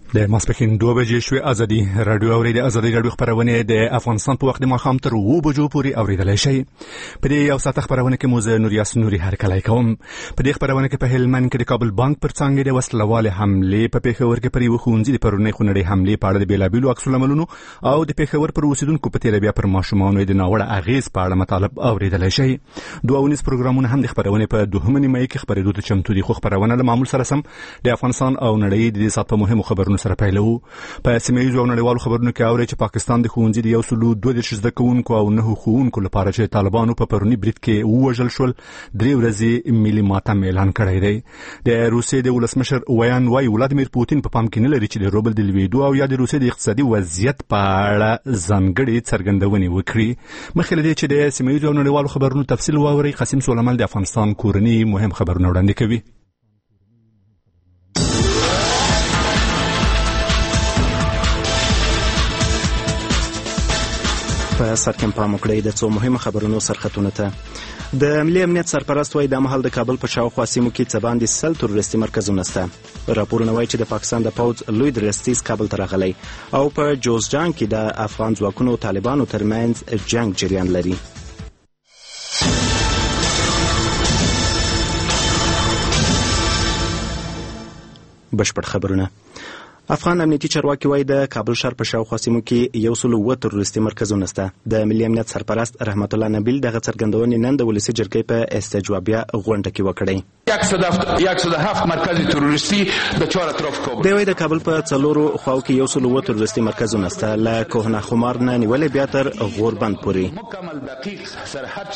د ماسپښین 2 بجې شوې. ازادي رادیو اورېدي. ازادي رادیو خبرونه د افغانستان په وخت د ماښام تر 2 بجو پورې اورېدلای شئ. په دې یو ساعت خبرونه کې موږ نوریاس نوري هرکلی کوم. په دې خبرونه کې په هلمند کې د کابل بانک پر څنګه د وسلواله حمله په پیښور کې پر یو ښوونځي د پرونی خونړۍ حمله په اړه د بیلابیلو عکس العملونو او د پیښور پر اوسیدونکو په تیر بیا پر ماشومانو د ناوړه اغیز په اړه مطالب اورېدلای شئ. 2 پروګرامونه هم د خبرونه په 2 مې کې خبرېدو ته چمتو دي. خو خبرونه له معمول سره سم د افغانستان او نړۍ د سات په مهمو خبرونو سره پیلو. په سیمه‌ییزو او نړیوالو خبرونو کې اوري چې پاکستان د ښوونځي د 132 زده کوونکو او 9 ښوونکو لپاره چې طالبانو په پرونی برید کې ووژل شول 3 ورځې ملي ماتم اعلان کړی دی. د روسیې د ولسمشر وايي ولادیمیر پوتین په پام کې نه لري چې د روبل د لویدو او یا د روسیې د اقتصادي وضعیت په اړه ځانګړي څرګندونې وکړي. مخکې له دې چې د سیمه‌ییزو او نړیوالو خبرونو تفصیل واوري، قاسم سلیمان د افغانستان کورنی مهم خبرونه وړاندې کوي. په سرکم پام وکړئ د څو مهمه خبرونو سرخطونه ته. د ملي امنیت سرپرست وايي د مهال د کابل په شاوخوا سیمو کې څه باندې 100 تروریستي مرکزونه شته. راپورونه وايي چې د پاکستان د پوځ لوی درستیز کابل ته راغلی او په جوزجان کې د افغان ځواکونو او طالبانو ترمنځ جنگ جریان لري. بشپړ خبرونه. افغان امنیتي چارواکي وايي د کابل ښار په شاوخوا سیمو کې 107 تروریستي مرکزونه شته. د ملي امنیت سرپرست رحمت الله نبیل دغه څرګندونې نن د ولسي جرګې په استجوابیه غونډه کې وکړې. 107 مرکز تروریستی د چهار اطراف کابل. دوی د کابل په څلورو خواو کې 107 تروریستي مرکزونه شته، له کوهنه خمار نه نیولې بیا تر غوربند پورې. مکمل دقیق سرحد.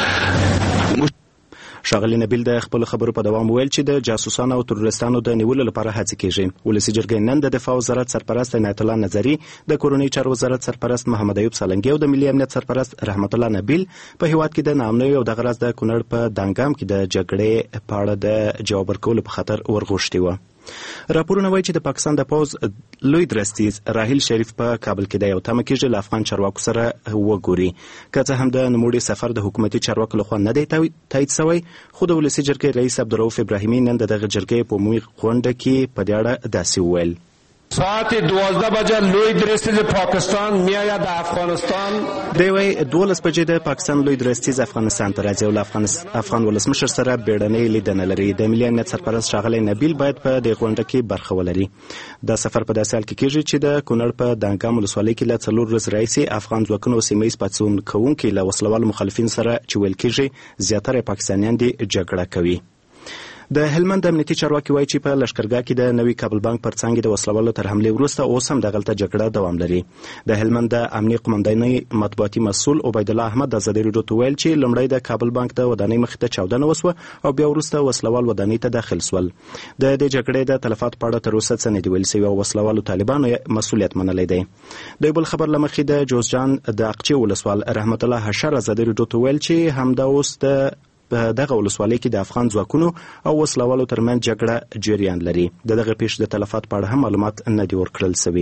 ښاغلي نبیل د خپل خبرو په دوام ویل چې د جاسوسانو او تروریستانو د نیولو لپاره هڅې کیږي. ولسي جرګې نن د دفاع وزارت سرپرست عنایت الله نظري، د کورنۍ چارو وزارت سرپرست محمد ایوب سالنګي او د ملي امنیت سرپرست رحمت الله نبیل په هیواد کې د ناامنۍ او دغه راز د کونړ په دانګام کې د جګړې په اړه د جواب ورکولو په خاطر ورغوښتي و. راپورونه وايي چې د پاکستان د پوز لوی درستیز راحیل شریف په کابل کې د یو تمه کېږي له افغان چارواکو سره وګوري. که څه هم د نوموړي سفر د حکومتي چارواکو لخوا نه دی تایید شوی، خو د ولسي جرګې رئیس عبدالرؤف ابراهیمي نن د دغه جرګې په عمومي غونډه کې په دې اړه داسې وویل. ساعت 12 بجه لوی درستیز پاکستان میآید افغانستان. دوی 12 بجې د پاکستان لوی درستیز افغانستان ته راځي او له افغان ولسمشر سره بیړنۍ لیدنه لري. د ملي امنیت سرپرست ښاغلی نبیل باید په دې غونډه کې برخه ولري. دا سفر په داسې حال کې کېږي چې د کونړ په دانګام ولسوالۍ کې له 4 ورځې راهیسې افغان ځواکونو سیمه ییز پاڅون کوونکي له وسلوالو مخالفین سره چې ویل کېږي زیاتره پاکستانیان دي جګړه کوي. د هلمند امنیتي چارواکي وايي چې په لشکرګاه کې د نوي کابل بانک پر څنګ د وسلوالو تر حمله وروسته اوس هم دغلته جګړه دوام لري. د هلمند د امنیي قومندانۍ مطبوعاتي مسؤل عبید الله احمد د ازادي راډیو ته ویل چې لومړی د کابل بانک د ودانۍ مخې ته چاودنه وسوه او بیا وروسته وسلوال ودانۍ ته داخل سول. د دې جګړې د تلفات په اړه تر اوسه څه نه دي ویل شوي او وسلوالو طالبانو مسؤلیت منلی دی. د بل خبر له مخې د جوزجان د اقچې ولسوال رحمت الله حشر ازادي راډیو ته ویل چې همدا اوس د په دغه ولسوالۍ کې د افغان ځواکونو او وسلوالو ترمنځ جګړه جریان لري. دغه پیښې د تلفات په اړه هم معلومات نه دي ورکړل شوي.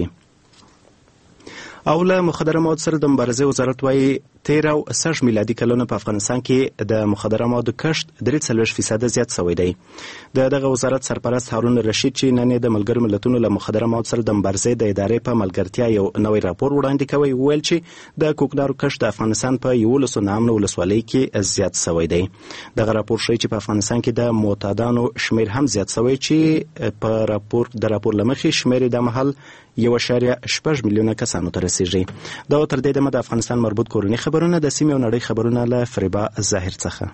او له مخدره مواد سره د مبارزې وزارت وايي 13 او 60 میلادي کلونو په افغانستان کې د مخدره موادو کښت 43% زیات شوی دی. دغه وزارت سرپرست هارون رشید چې نن د ملګرو ملتونو له مخدره مواد سره د مبارزې د ادارې په ملګرتیا یو نوی راپور وړاندې کوي، ویل چې د کوکنارو کښت د افغانستان په 11 نامنو ولسوالۍ کې زیات شوی دی. دغه راپور ښیي چې په افغانستان کې د معتادانو شمیر هم زیات شوی چې په راپور لمخې شمیر د محل 1.8 میلیونه کسانو ته رسیږي. دا تر دې دمه د افغانستان مربوط کورنی خبرونه د سیمې او نړۍ خبرونه له فریبا ظاهر څخه.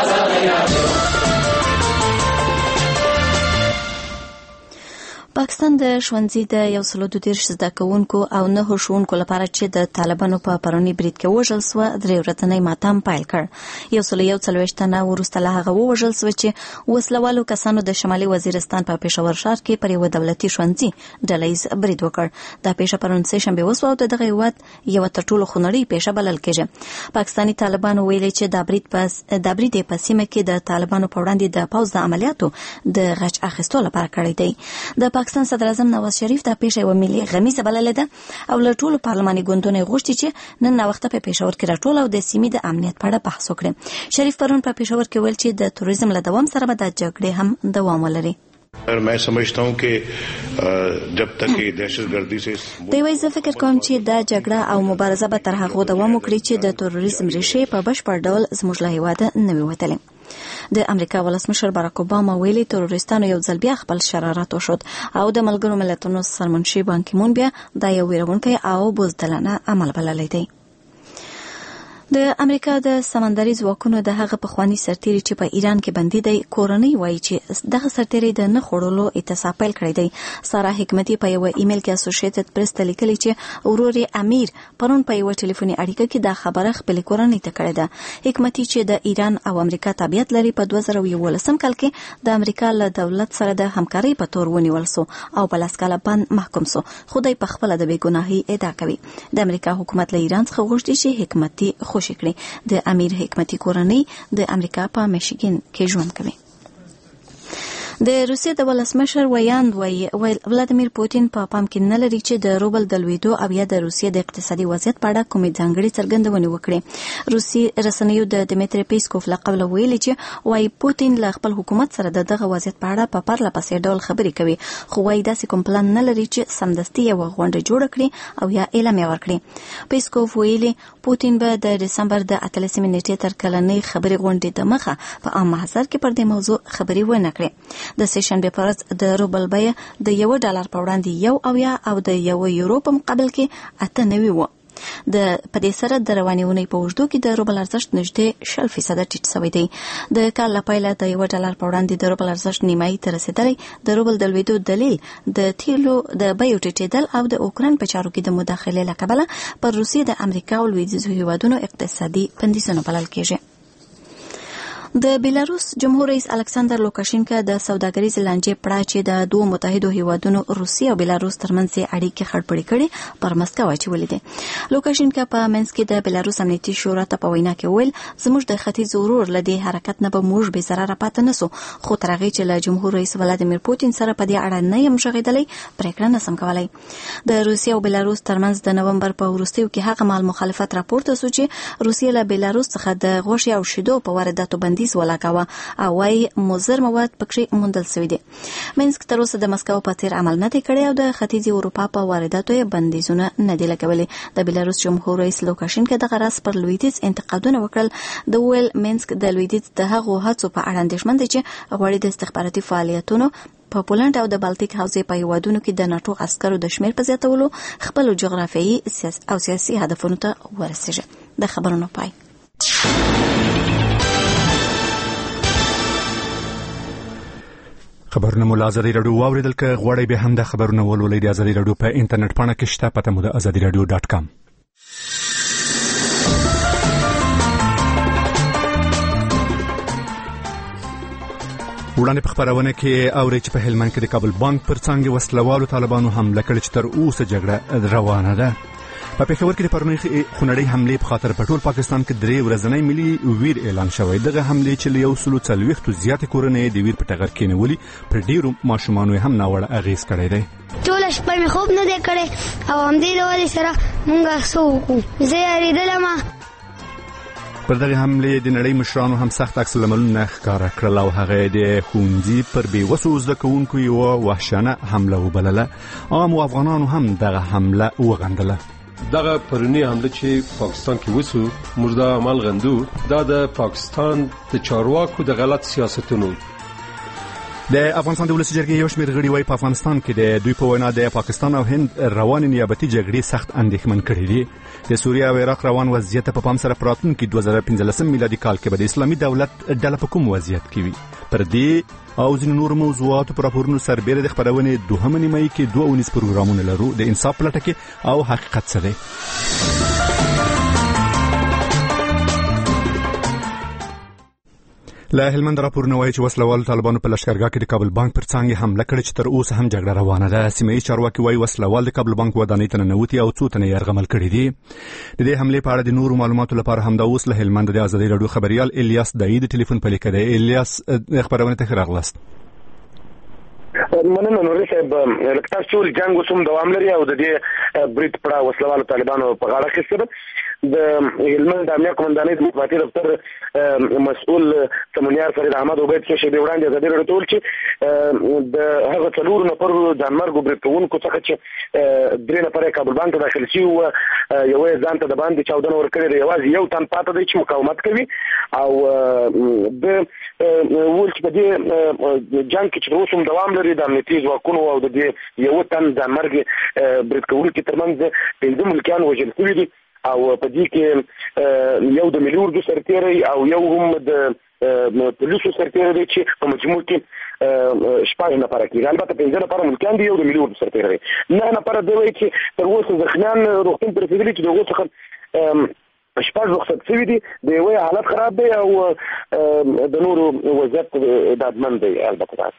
پاکستان د ښوونځي د 132 زده کوونکو او 9 ښوونکو لپاره چې د طالبانو په پرونی برید کې وژل سوه 3 ورځنی ماتم پیل کړ. 141 تنه وروسته له هغه ووژل سوه چې وسلوالو کسانو د شمالي وزیرستان په پېښور ښار کې پر یو دولتي ښوونځي ډلهییز برید وکړ. دا پیښه پرون سهشنبه وسوه او د دغه هیواد یوه تر ټولو خونړۍ پیښه بلل کېږي. پاکستاني طالبانو ویلي چې دا برید په سیمه کې د طالبانو په وړاندې د پوځ د عملیاتو د غچ اخیستو لپاره کړی دی. د پاکستان صدر اعظم نواز شریف دا پیښه یو ملي غمیزه بللې ده او له ټولو پارلماني ګوندونو غوښتي چې نن ناوخته په پېښور کې راټول او د سیمې د امنیت په اړه بحث وکړي. شریف پرون په پېښور کې ویل چې د توریزم له دوام سره به د جګړې هم دوام ولري. मैं समझता हूं कि जब तक दहशतगर्दी से دوی زه فکر کوم چې دا جګړه او مبارزه به تر هغه دوام وکړي چې د تروریزم ریښې په بشپړ ډول زموږ له هیواده نه وي وتلې. د امریکا ولسمشر باراک اوباما ویلي تروریستانو یو ځل بیا خپل شرارت وشود او د ملګرو ملتونو سرمنشي بان کی مون بیا دا یو ویرونکی او بزدلانه عمل بللی دی. د امریکا د سمندري ځواکونو د هغه پخوانی سرتیری چې په ایران کې بندي دی کورنۍ وایي چې دغه سرتیری د نه خړولو اعتصاب پیل کړی دی. سارا حکمتي په یو ایمیل کې اسوسییټډ پریس ته لیکلي چې ورور امیر پرون په یو ټلیفوني اړیکه کې دا خبره خپل کورنۍ ته کړې ده. حکمتي چې د ایران او امریکا تابعیت لري په 2011 کال کې د امریکا له دولت سره د همکارۍ په تور ونیول سو او په لاس کاله باندې محکوم سو. خدای په خپل د بېګناهي ادعا کوي. د امریکا حکومت له ایران څخه غوښتي چې حکمتي خوشی کړي. د امیر حکمتي کورنۍ د امریکا په میشیګن کې ژوند کوي. د روسیې د ولسمشر ویاند ولادیمیر پوتین په پام کې نه لري چې د روبل د لویدو او یا د روسیې د اقتصادي وضعیت په اړه کومې ځانګړې څرګندونې وکړي. روسي رسنیو د دمیتری پیسکوف له قبل ویلي چې وايي پوتین له خپل حکومت سره دغه وضعیت په اړه په پرله پسې ډول خبرې کوي، خو وايي داسې کوم پلان نه لري چې سمدستي یو غونډه جوړ کړي او یا اعلامیه ورکړي. پیسکوف ویلي پوتین به د دسمبر د 18 نیټې تر کلنۍ خبرې غونډې د مخه په عام محضر کې پر دې موضوع خبرې ونه کړي. د سیشنبه پر ورځ د روبل بیه د $1 په وړاندې او د €1 په مقابل کې 98 و. د پدې سره د رواني اونۍ په اوږدو کې د روبل ارزښت نږدې 0% ټیټ شوی دی. د کال له پیله د $1 په وړاندې د روبل ارزښت نیمایي ته رسیدلی. د روبل د لویدو دلیل د تیلو د بیو ټیټېدل او د اوکراین په چارو کې د مداخلې له کبله پر روسیې د امریکا او لویدیځو هیوادونو اقتصادي بندیزونه بلل کېږي. د بیلاروس جمهور رئیس الکساندر لوکاشینکا د سوداګریز لانجې پړه چې د دوه متحدو هیوادونو روسیې او بیلاروس ترمنځ اړیکې خړپړې کړي پر مسکو اچولې دي. لوکاشینکا په منځ کې د بیلاروس امنیتي شورا ته په وینا کې ویل زموږ د ختیځ ورور له دې حرکت نه به موږ به ضرر پاتې نسو، خو تر هغه چې له جمهور رئیس ولادیمیر پوتین سره په دې اړه نه یم شغیدلی پریکړه نسم کولای. د روسیې او بیلاروس ترمنځ د نومبر په وروستیو کې هغه مال مخالفت راپورته شو چې روسیې له بیلاروس څخه د غوښې او شیدو په وارداتو بندیز ولاکاوه او وايي مضر مواد پکې موندل شوی دي. منسک تر اوسه د مسکو په تیر عمل نه دی کړی او د ختیځ اروپا په وارداتو یې بندیزونه نه دی لګولي. د بیلاروس جمهور رئیس لوکاشینکا د غرض پر لویدیځ انتقادونه وکړل. د ویل منسک د لویدیځ د هغو هڅو په اړه اندېښمن دی چې غواړي د استخباراتي فعالیتونو په پولند او د بالټیک حوزې په هیوادونو کې د ناتو عسکرو د شمیر په زیاتولو خپل جغرافیایي او سیاسي هدفونو ته ورسیږي. د خبرونو پای. خبرونه مو له ازادي راډیو واوریدل. که غواړئ به هم د خبرونه ولولئ د ازادي راډیو په انټرنیټ پاڼه کې شته، پته مو د azadiiradio.com. وړاندې په خبرونه کې اوري چې په هلمند کې د کابل بانک پر څنګه وسلوالو طالبانو حمله کړې چې تر اوسه جګړه روانه ده. په پېښور کې د پرونی خونړۍ حملې په خاطر په ټول پاکستان کې 3 ورځنی ملي ویر اعلان شوی. دغه حملې چې له 140 زیات کورنۍ د ویر په ټغر کې نیولې پر ډیرو ماشومانو هم ناوړه اغیز کړی دی. ټول شپه مې خوب نه دی کړی او همدې د وجې سره مونږ څه وکړو. زه یارېدلم. پر دغه حملې د نړۍ مشرانو هم سخت عکس العملونه ښکاره کړل او هغه د ښوونځي پر بېوسو زده کوونکو یوه وحشیانه حمله وبلله. عام افغانانو هم دغه حمله وغندله. دغه پرونی حمله چې پاکستان کې وسو موږ د عمل غندو. دا د پاکستان د چارواکو د غلط سیاستونو. د افغانستان د ولسي جرګې یو شمېر غړي وايي په افغانستان کې د دوی په وینا د پاکستان او هند روانې نیابتي جګړې سخت اندېښمن کړي دي. د سوریه او عراق روان وضعیت په پام سره په راتلونکي 2015 میلادي کال کې به د اسلامي دولت ډله په کوم وضعیت کې وي. پر دې او ځینو نورو موضوعاتو پر راپورونو سربېره د خبرونې دوهمه نیمایي کې 2 اونیز پروګرامونه لرو. د انصاف پلټه کې او حقیقت څه دی. له هلمند راپورونه وایي چې وسلوالو طالبانو په لشکرګاه کې د کابل بانک پر څنګه حمله کړې چې تر اوسه هم جګړه روانه ده. سیمه‌ییز چارواکي وایي وسلوال د کابل بانک ودانۍ ته ننوتي او څو تنه یې یرغمل کړي دي. د دې حملې په اړه د نورو معلوماتو لپاره همدا اوس له هلمند د ازادي راډیو خبريال الیاس دای د ټلیفون په لیکه دی. الیاس خبرونه ته راغلاست. مننه نوري صاحب. لکه تاسو ول جنگ اوسم دوام لري او د دې برید پړه وسلوالو طالبانو په غاړه کې سره د هلمند امنیه قومندانۍ د مطبوعاتي دفتر مسؤل سمونیار فرید احمد عبید څه شی وړاندې ازادي راډیو ته ویل چې د هغه 4 نفر ځانمرګو برید کوونکو څخه چې 3 نفر کابل بانک ته داخل شي او یو ځان ته د باندې چاودنه ورکړي دی، یوازې یو تن پاتې دی چې مقاومت کوي او د ول چې په دې جنگ کې چې اوس هم دوام لري د امنیتي ځواکونو او د دې یو تن ځانمرګ برید کوونکي ترمنځ 5 ملکیان وژل شوي دي او په دې کې یو د ملي اردو سرتیری او یو هم د پولیسو سرتیری دی چې په مجموع کې 6 نفر کېږي. البته 5 نفر ملکیان دي، یو د ملي اردو سرتیری دی. 9 نفر دی چې تر اوسه زخمیان روغتون ته رسېدلي چې د هغو څخه 6 رخصت شوي دي، د یوې حالت خراب دی او د نورو وضعیت ډاډمن دی. البته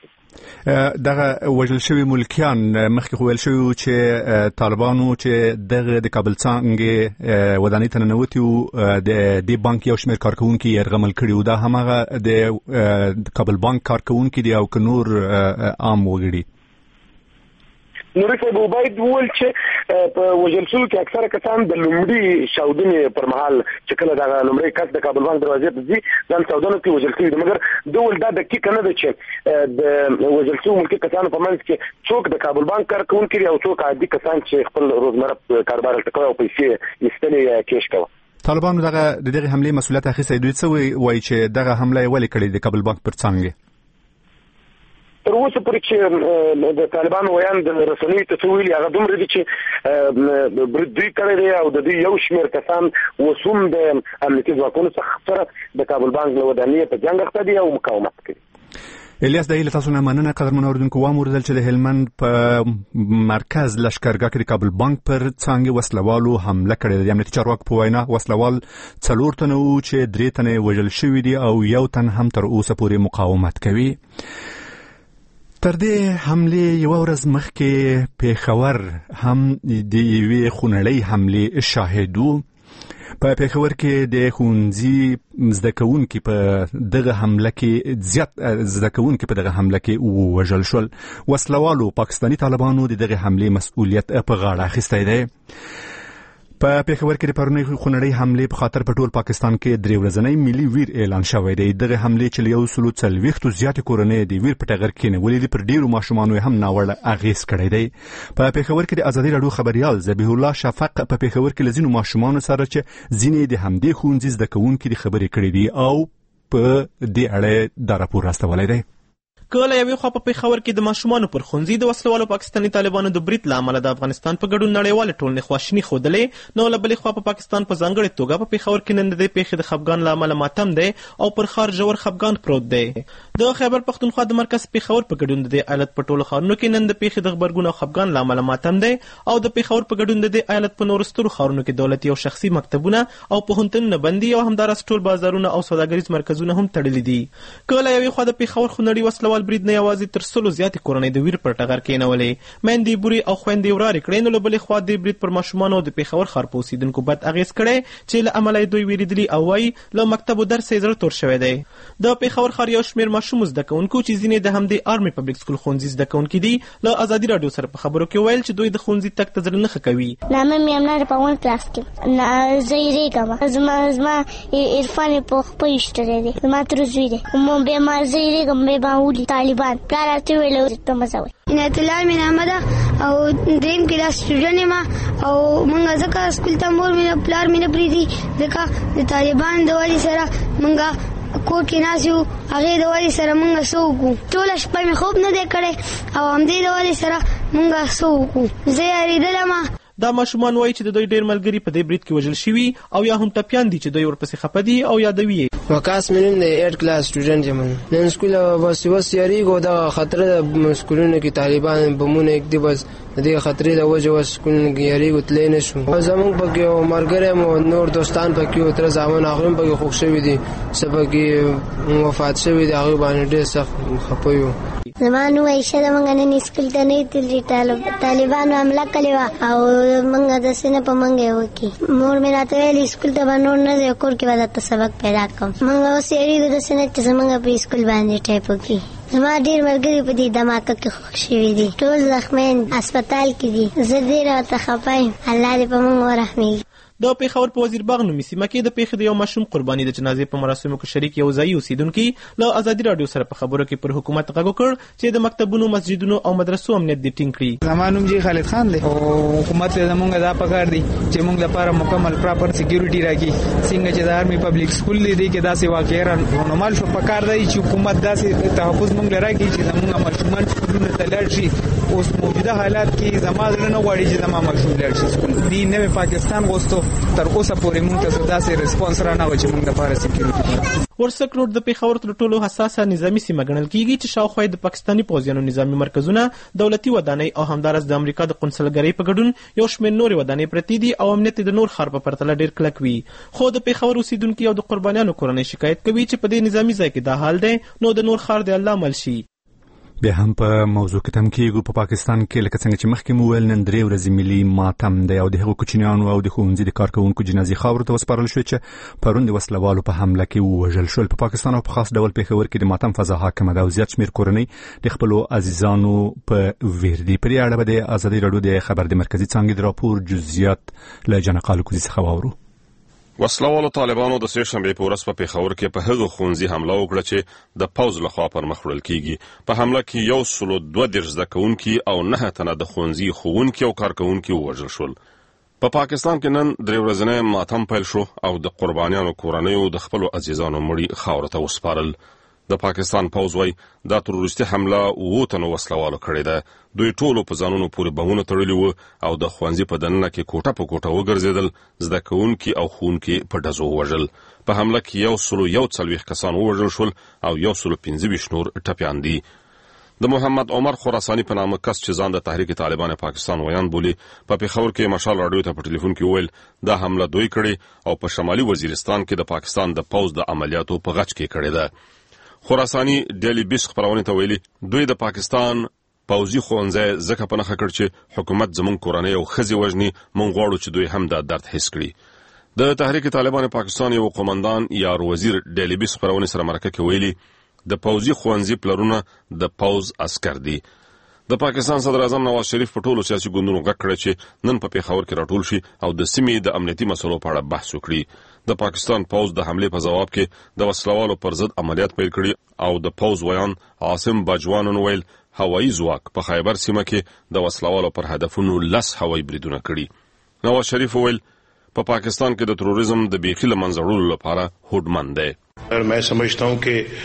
دغه وژل شوي ملکیان مخکې ویل شوي چې طالبانو چې دغه د کابل څانګې ودانۍ ته ننوتي وو د دې بانک یو شمېر کارکوونکي یرغمل کړي وو، دا هماغه د کابل بانک کارکوونکي دي او که نور عام وګړي؟ نوري صاحب باید وویل چې په وژل شوو کې اکثره کسان د لومړي چاودنې پر مهال چې کله دغه لومړی کس د کابل بانک دروازې ته ځي ځان چاودنو کې وژل شوي دي، مګر ده ویل دا دقیقه نه ده چې د وژل شوو ملکي کسانو په منځ کې څوک د کابل بانک کارکوونکي دي او څوک عادي کسان چې خپل روزمره کاروبار هلته کوي او پیسې ایستلې یا کیش کوي. طالبانو د دغې حملې مسؤلیت اخیستی، دوی څه وایي چې دغه حمله یې ولې کړې د کابل بانک پر څانګې؟ تر اوسه پورې چې د طالبانو ویان د رسنیو ته څه ویلي هغه دومره دي چې برید دوی کړی دی او د دوی یو شمېر کسان اوس هم د امنیتي ځواکونو څخه سره د کابل بانک له ودانۍ په جنګ اخته دي او مقاومت کوي. الیاس دایله، تاسو نه مننه. قدرمن اوریدونکو، واوریدل چې د هلمند په مرکز لشکرګاه کې د کابل بانک پر څانګې وسلوالو حمله کړې ده. د امنیتي چارواکو په وینا وسلوال 4 تنه وو چې 3 تنه وژل شوي دي او یو تن هم تر اوسه پورې مقاومت کوي. تر دې حملې یو ورځ مخکې پیښور هم د یوې خونړۍ حملې شاهد وو. په پیښور کې د ښوونځي زده کوونکي په دغه حمله کې زیات زده کوونکي په دغه حمله کې ووژل شول. وسلوالو پاکستاني طالبانو د دغه حملې مسؤلیت په غاړه اخیستی دی. په پیښور کې د پرونۍ خونړۍ حملې په خاطر په ټول پاکستان کې 3 ورځنی ملي ویر اعلان شوی دی. دغه حملې چې له 140 زیاتې کورنۍ د ویر په ټغر کې نیولې دي پر ډیرو ماشومانو هم ناوړه اغېز کړی دی. په پیښور کې د ازادي راډیو خبريال ذبیح الله شفق په پیښور کې له ځینو ماشومانو سره چې ځینې د همدې ښوونځي زده کوونکي د خبرې کړې دي او په دې اړه دا راپور راستولی دی. کله یوې خوا په پیښور کې د ماشومانو پر ښوونځي د وسلوالو پاکستاني طالبانو د برید له امله د افغانستان په ګډون نړیواله ټولنې خواشیني ښودلې، نو له بلې خوا په پاکستان په ځانګړې توګه په پیښور کې نن د دې پیښې د خفګان له امله ماتم دی او پر ښار ژور خفګان پروت دی. د خیبر پښتونخوا د مرکز پیښور په ګډون د دې ایالت په ټولو ښارونو کې نن د پیښې د غبرګون او خفګان له امله ماتم دی او د پیښور په ګډون د دې ایالت په نورو سترو ښارونو کې دولتي او شخصي مکتبونه او پوهنتونونه بندي او همداراز ټول بازارونه او سوداګریز مرکزونه هم تړلي دي. کله یوې خوا د پیښور خونړي وسلوال برید نه یوازې تر 100 زیاتې کورنۍ د ویر پر ټغر کېنولې، میندې بورې او خویندې ورارې کړې، نو له بلې خوا د برید پر ماشومانو د پیښور ښار په اوسېدونکو بد اغېز کړی چې له امله دوی ویرېدلي او وایي له مکتب و درس یې زړه تور شوی دی. د پیښور ښار یو شمېر ماشومو زده کوونکو چې ځینې د همدې آرمي پبلیک سکول ښوونځي زده کوونکي دي له ازادي راډیو سره په خبرو کې ویل چې دوی د ښوونځي تګ ته زړه نه ښه کوي. نامه مې امنه په 1 کلاس کې زه یېرېږم، زما عرفان یې په خپه ایشتلی دی، زما تر زوی دی، بیا ما زه یېرېږم بیا ما ولي طالبان پلار راته ویل عنایت الله مې نامه ده او 3 کلاس سټوډنټ یم او موږ ځکه سکول ته مور مې پلار مې نه پرېږدي ځکه د طالبان د وجې سره موږ کور کې ناست یو، هغې د وجې سره موږ څه وکړو، ټوله شپه مې خوب نه دی کړی او همدې د وجې سره موږ څه وکړو، زه یارېدلم. دا ماشومان وایي چې د دوی ډېر ملګري په دې برید کې وژل شوي او یا هم ټپیان دي چې دوی ورپسې خفه دي او یادوي یې. وقاص مې نوم دی، 8 کلاس سټوډنټ یم. نن سکول بس یارېږو، دغه خطره ده سکولونو کې طالبان بمونه ایږدي، بس د دې خطرې د وجې بس سکولونو کې یارېږو، تللی نه شو. زموږ پکې یو ملګری مو نور دوستان پکې وو، تره زامن هغوی هم پکې خوږ شوي دي، څه پکې وفات شوي دي، هغوی باندې ډېر سخت خفه یو. زما نوم عایشه ده، موږ نن سکول ته نه تللي، طالبانو حمله کړې وه او موږ داسې نه په موږ یې وکړي. مور مې راته ویلي سکول ته به نور نه ځې، کور کې به درته سبق پیدا کړم. موږ اوس یېرېږو داسې نه چې زموږ په سکول باندې ټایپ وکړي. زما ډېر ملګري په دې دماکه کې خوښ شوي دي، ټول زخمیان هسپتال کې دي، زه ډېره ورته خفه یم، الله دې په موږ ورحمېږي. د پیښور په وزیر باغ نومي سیمه کې د پیښې د یو ماشوم قرباني د جنازې په مراسمو کې شریک یو ځایي اوسیدونکي له ازادي راډیو سره په خبرو کې پر حکومت غږ وکړ چې د مکتبونو، مسجدونو او مدرسو امنیت دې ټینګ کړي. زما نوم جی خالد خان دی او حکومت ته زمونږ دا پکار دی چې موږ لپاره مکمل پراپر سکیورټي راکړي. څنګه چې د آرمي پبلک سکول دی کې داسې واقعا رونمال شو پکار دی چې حکومت داسې تحفظ موږ لراکړي چې زمونږ ماشومان سکولونو ته لاړ شي. اوس موجوده حالات کې زما زړه نه غواړي چې زما ماشوم لاړ شي سکول. دی نوې پاکستان غوښتو تر اوسه پورې موږ ته داسې ریسپانس را نه و چې موږ لپاره سکیورټي. ورسک روډ د پیښور تر ټولو حساسه نظامی سیمه ګڼل کیږي چې شاوخوا د پاکستاني پوځیانو نظامی مرکزونه، دولتي ودانۍ او همدارس د امریکا د قونسلګرۍ په ګډون یو شمېر نورې ودانۍ پرتې دي او امنیت د نور ښار په پرتله ډېر کلک وي. خو د پیښور اوسیدونکي او د قربانیانو کورنۍ شکایت کوي چې په دې نظامی ځای کې دا حال دی نو د نور ښار د الله عمل شي. بیا هم په موضوع کې تم کېږو. په پاکستان کې لکه څنګه چې مخکې مو ویل نن 3 ورځې ملي ماتم دی او د هغو کوچنیانو او د ښوونځي د کارکوونکو جنازې خاورو ته وسپارل شوې چې پرون د وسلوالو په حمله کې ووژل شول. په پاکستان او په خاص ډول پیښور کې د ماتم فضا حاکمه ده او زیات شمېر کورنۍ د خپلو عزیزانو په ویر دي. په دې اړه به د ازادي راډیو د خبر د مرکزي څانګې د راپور جزئیات له جنقال کوزي څخه واورو. وسلوالو طالبانو د سه شنبه په ورځ په پیښور کې په هغه ښوونځي حمله وکړه چې د پوز لخوا پر مخ وړل کیږي. په حمله کې 132 زده کوونکي او 9 تنه د ښوونځي ښوونکي او کارکوونکي ووژل شول. په پاکستان کې نن 3 ورځې ماتم پیل شو او د قربانیانو کورنیو د خپل عزیزانو مړي خاور ته وسپارل. د پاکستان پوز وای دا تروریستي حمله 9 تنو وسلوالو کړې ده. دوی ټولو په ځانونو پورې بمونه تړلي وو او د ښوونځي په دننه کې کوټه په کوټه وګرځېدل. زده کوونکي او ښوونکي په ډزو ووژل. په حمله کې 141 کسان ووژل شول او 125 نور ټپیان دي. د محمد عمر خراساني په نامه کس چې ځان د تحریک طالبان پاکستان ویان بولی په پیښور کې مشال راډیو ته په ټلیفون کې ویل دا حمله دوی کړې او په شمالي وزیرستان کې د پاکستان د پوز د عملیاتو په غچ کې کړې ده. خراساني ډیلی بیس خبرونه ته ویلي دوی د پاکستان پوځي ښوونځي ځکه په نخښه کړ چې حکومت زمون کورنۍ او خزي وژني مونږ غواړو چې دوی هم دا درد حس کړي. د تحریک طالبان پاکستان یو قومندان یار وزیر ډیلی بیس خبرونه سره مرکه کې ویلي د پوځي ښوونځي پلرونه د پوز عسكر دي. د پاکستان صدر اعظم نواز شریف په ټولو سیاسي ګوندونو غږ کړی چې نن په پیښور کې راټول شي او د سیمې د امنیتي مسلو په اړه بحث وکړي. د پاکستان پوز د حمله په جواب کې د وسلوالو پر ضد عملیات پیل کړي او د پوز ویان عاصم باجوان ویل هوایي ځواک په خیبر سیمه کې د وسلوالو پر هدفونو لس هوایي بریدونه کړي. نواز شریف ویل په پاکستان کې د تروریزم د بیخي له منځه وړلو لپاره هوډمن دی. मैं समझता हूं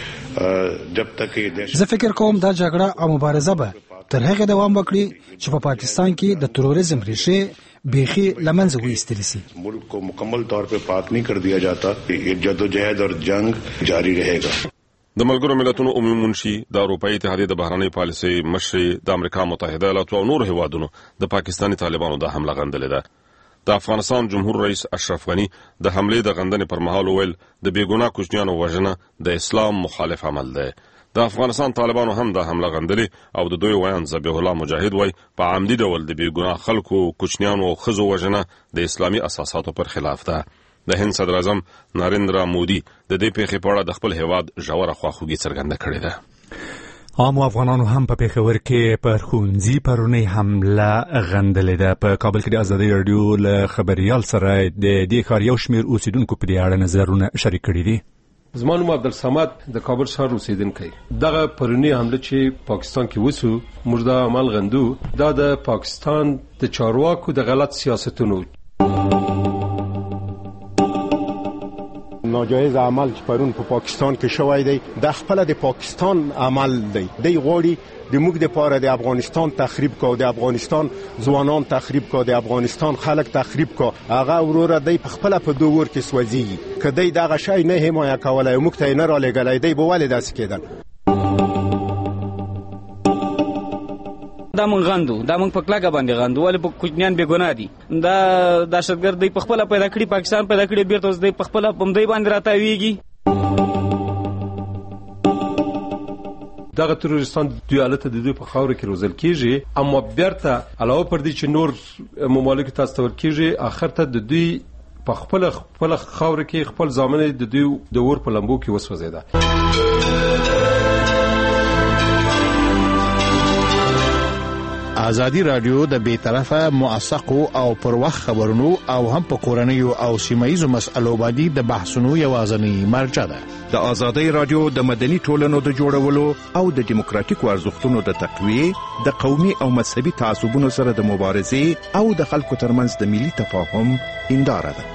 कि जब तक ये زه فکر کوم دا جګړه او مبارزه به تر هغه دوام وکړي چې په پاکستان کې د تروریزم ریښې بیخي لمنځه وایستل شي. मुल्क को मुकम्मल तौर पे पाक नहीं कर दिया जाता. ये जदोजहद और जंग जारी रहेगा. د ملګرو ملتونو عمومي منشي د اروپאי اتحادیې د بهرنۍ پالیسۍ مشر د امریکا متحده ایالاتو او نور هیوادونو د پاکستاني طالبانو د حمله غندلې ده. د افغانستان جمهور رئیس اشرف غنی د حملې د غندنې پر مهال ویل د بیګناه کوچنیانو وژنه د اسلام مخالف عمل دی. د افغانستان طالبانو هم د حمله غندلې او د دوی ویان ذبیح الله مجاهد وای په عمدي ډول د بیګناه خلکو کوچنیانو او ښځو وژنه د اسلامي اساساتو پر خلاف ده. د هند صدر اعظم نریندرا مودي د دې پیښې په اړه د خپل هیواد ژوره خواخوږي څرګنده کړې ده. عام افغانانو هم په پیښور کې پر ښوونځي پرونی حمله غندلې ده. په کابل کې د ازادي راډیو له خبريال سره د دې ښار یو شمېر اوسیدونکو په دې اړه نظرونه شریک کړي دي. زما نوم عبدالصمد د کابل ښار اوسیدونکی. دغه پرونی حمله چې پاکستان کې وسو موږ د عمل غندو. دا د پاکستان د چارواکو د غلط سیاستونو ناجایز عمل چې پرون په پاکستان کې شوی دی د خپل د پاکستان عمل دی. د غوړي د موږ د پاره د افغانستان تخریب کو، د افغانستان ځوانان تخریب کو، د افغانستان خلک تخریب کو. هغه وروره دی په خپل په دوور کې سوځي. کدی دغه شی نه حمایت کولای موږ ته نه را لګلای دی به ولې داس کېدل. دا مونږ غندو، دا مونږ په کلاګه باندې غندو ولې په کوچنیان بې ګناه دي. دا دهشتګردي په خپل پیدا کړی، پاکستان پیدا کړی، بیرته اوس دی په خپل پمدی باندې راتاویږي. دغه تروریستان دوی حالت د دوی په خاور کې روزل کیږي، اما بیرته علاوه پر دې چې نور ممالک تاسو ته ورکیږي اخر ته د دوی په خپل خاور کې خپل ځامن د دوی د ور په لمبو کې وسوځیده. ازادي رادیو د بې طرفه موثقو او پر وخت خبرونو او هم په کورنیو او سیمایي مسایلو باندې د بحثونو یوازینی مرجع ده. د ازادي رادیو د مدني ټولنو د جوړولو او د دیموکراتیکو ارزښتونو د تقویه، د قومي او مذهبي تعصبونو سره د مبارزې او د خلکو ترمنځ د ملي تفاهم هنداره ده.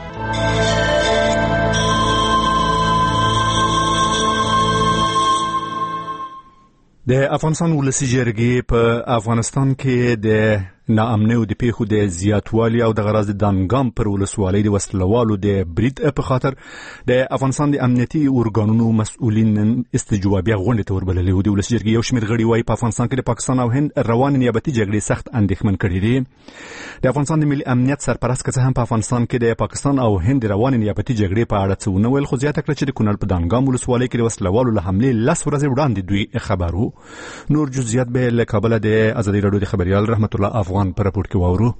د افغانستان ولسی جرګې په افغانستان کې د ناامنۍ او د پیښو د زیاتوالي او د غراض د دانګام پر ولسوالۍ د وسلوالو د برید په خاطر د افغانستان د امنیتي ارګانونو مسؤلین استجوابیه غونډه ته وربللې و. د ولسی جرګې یو شمېر غړي وايي په افغانستان کې د پاکستان او هند روان نیابتي جګړې سخت اندېښمن کړي دي. د افغانستان د ملي امنیت سرپرست که څه هم په افغانستان کې د پاکستان او هند روان نیابتي جګړې په اړه څه ونه ویل، خو زیاته کړه چې د کونړ په دانګام ولسوالۍ کې د وسلوالو له حملې 10 ورځې وړاندې دوی خبرو. نور جزئیات به له کابل د ازادي رادیو د خبريال رحمت الله افغان پر راپور کې واورو.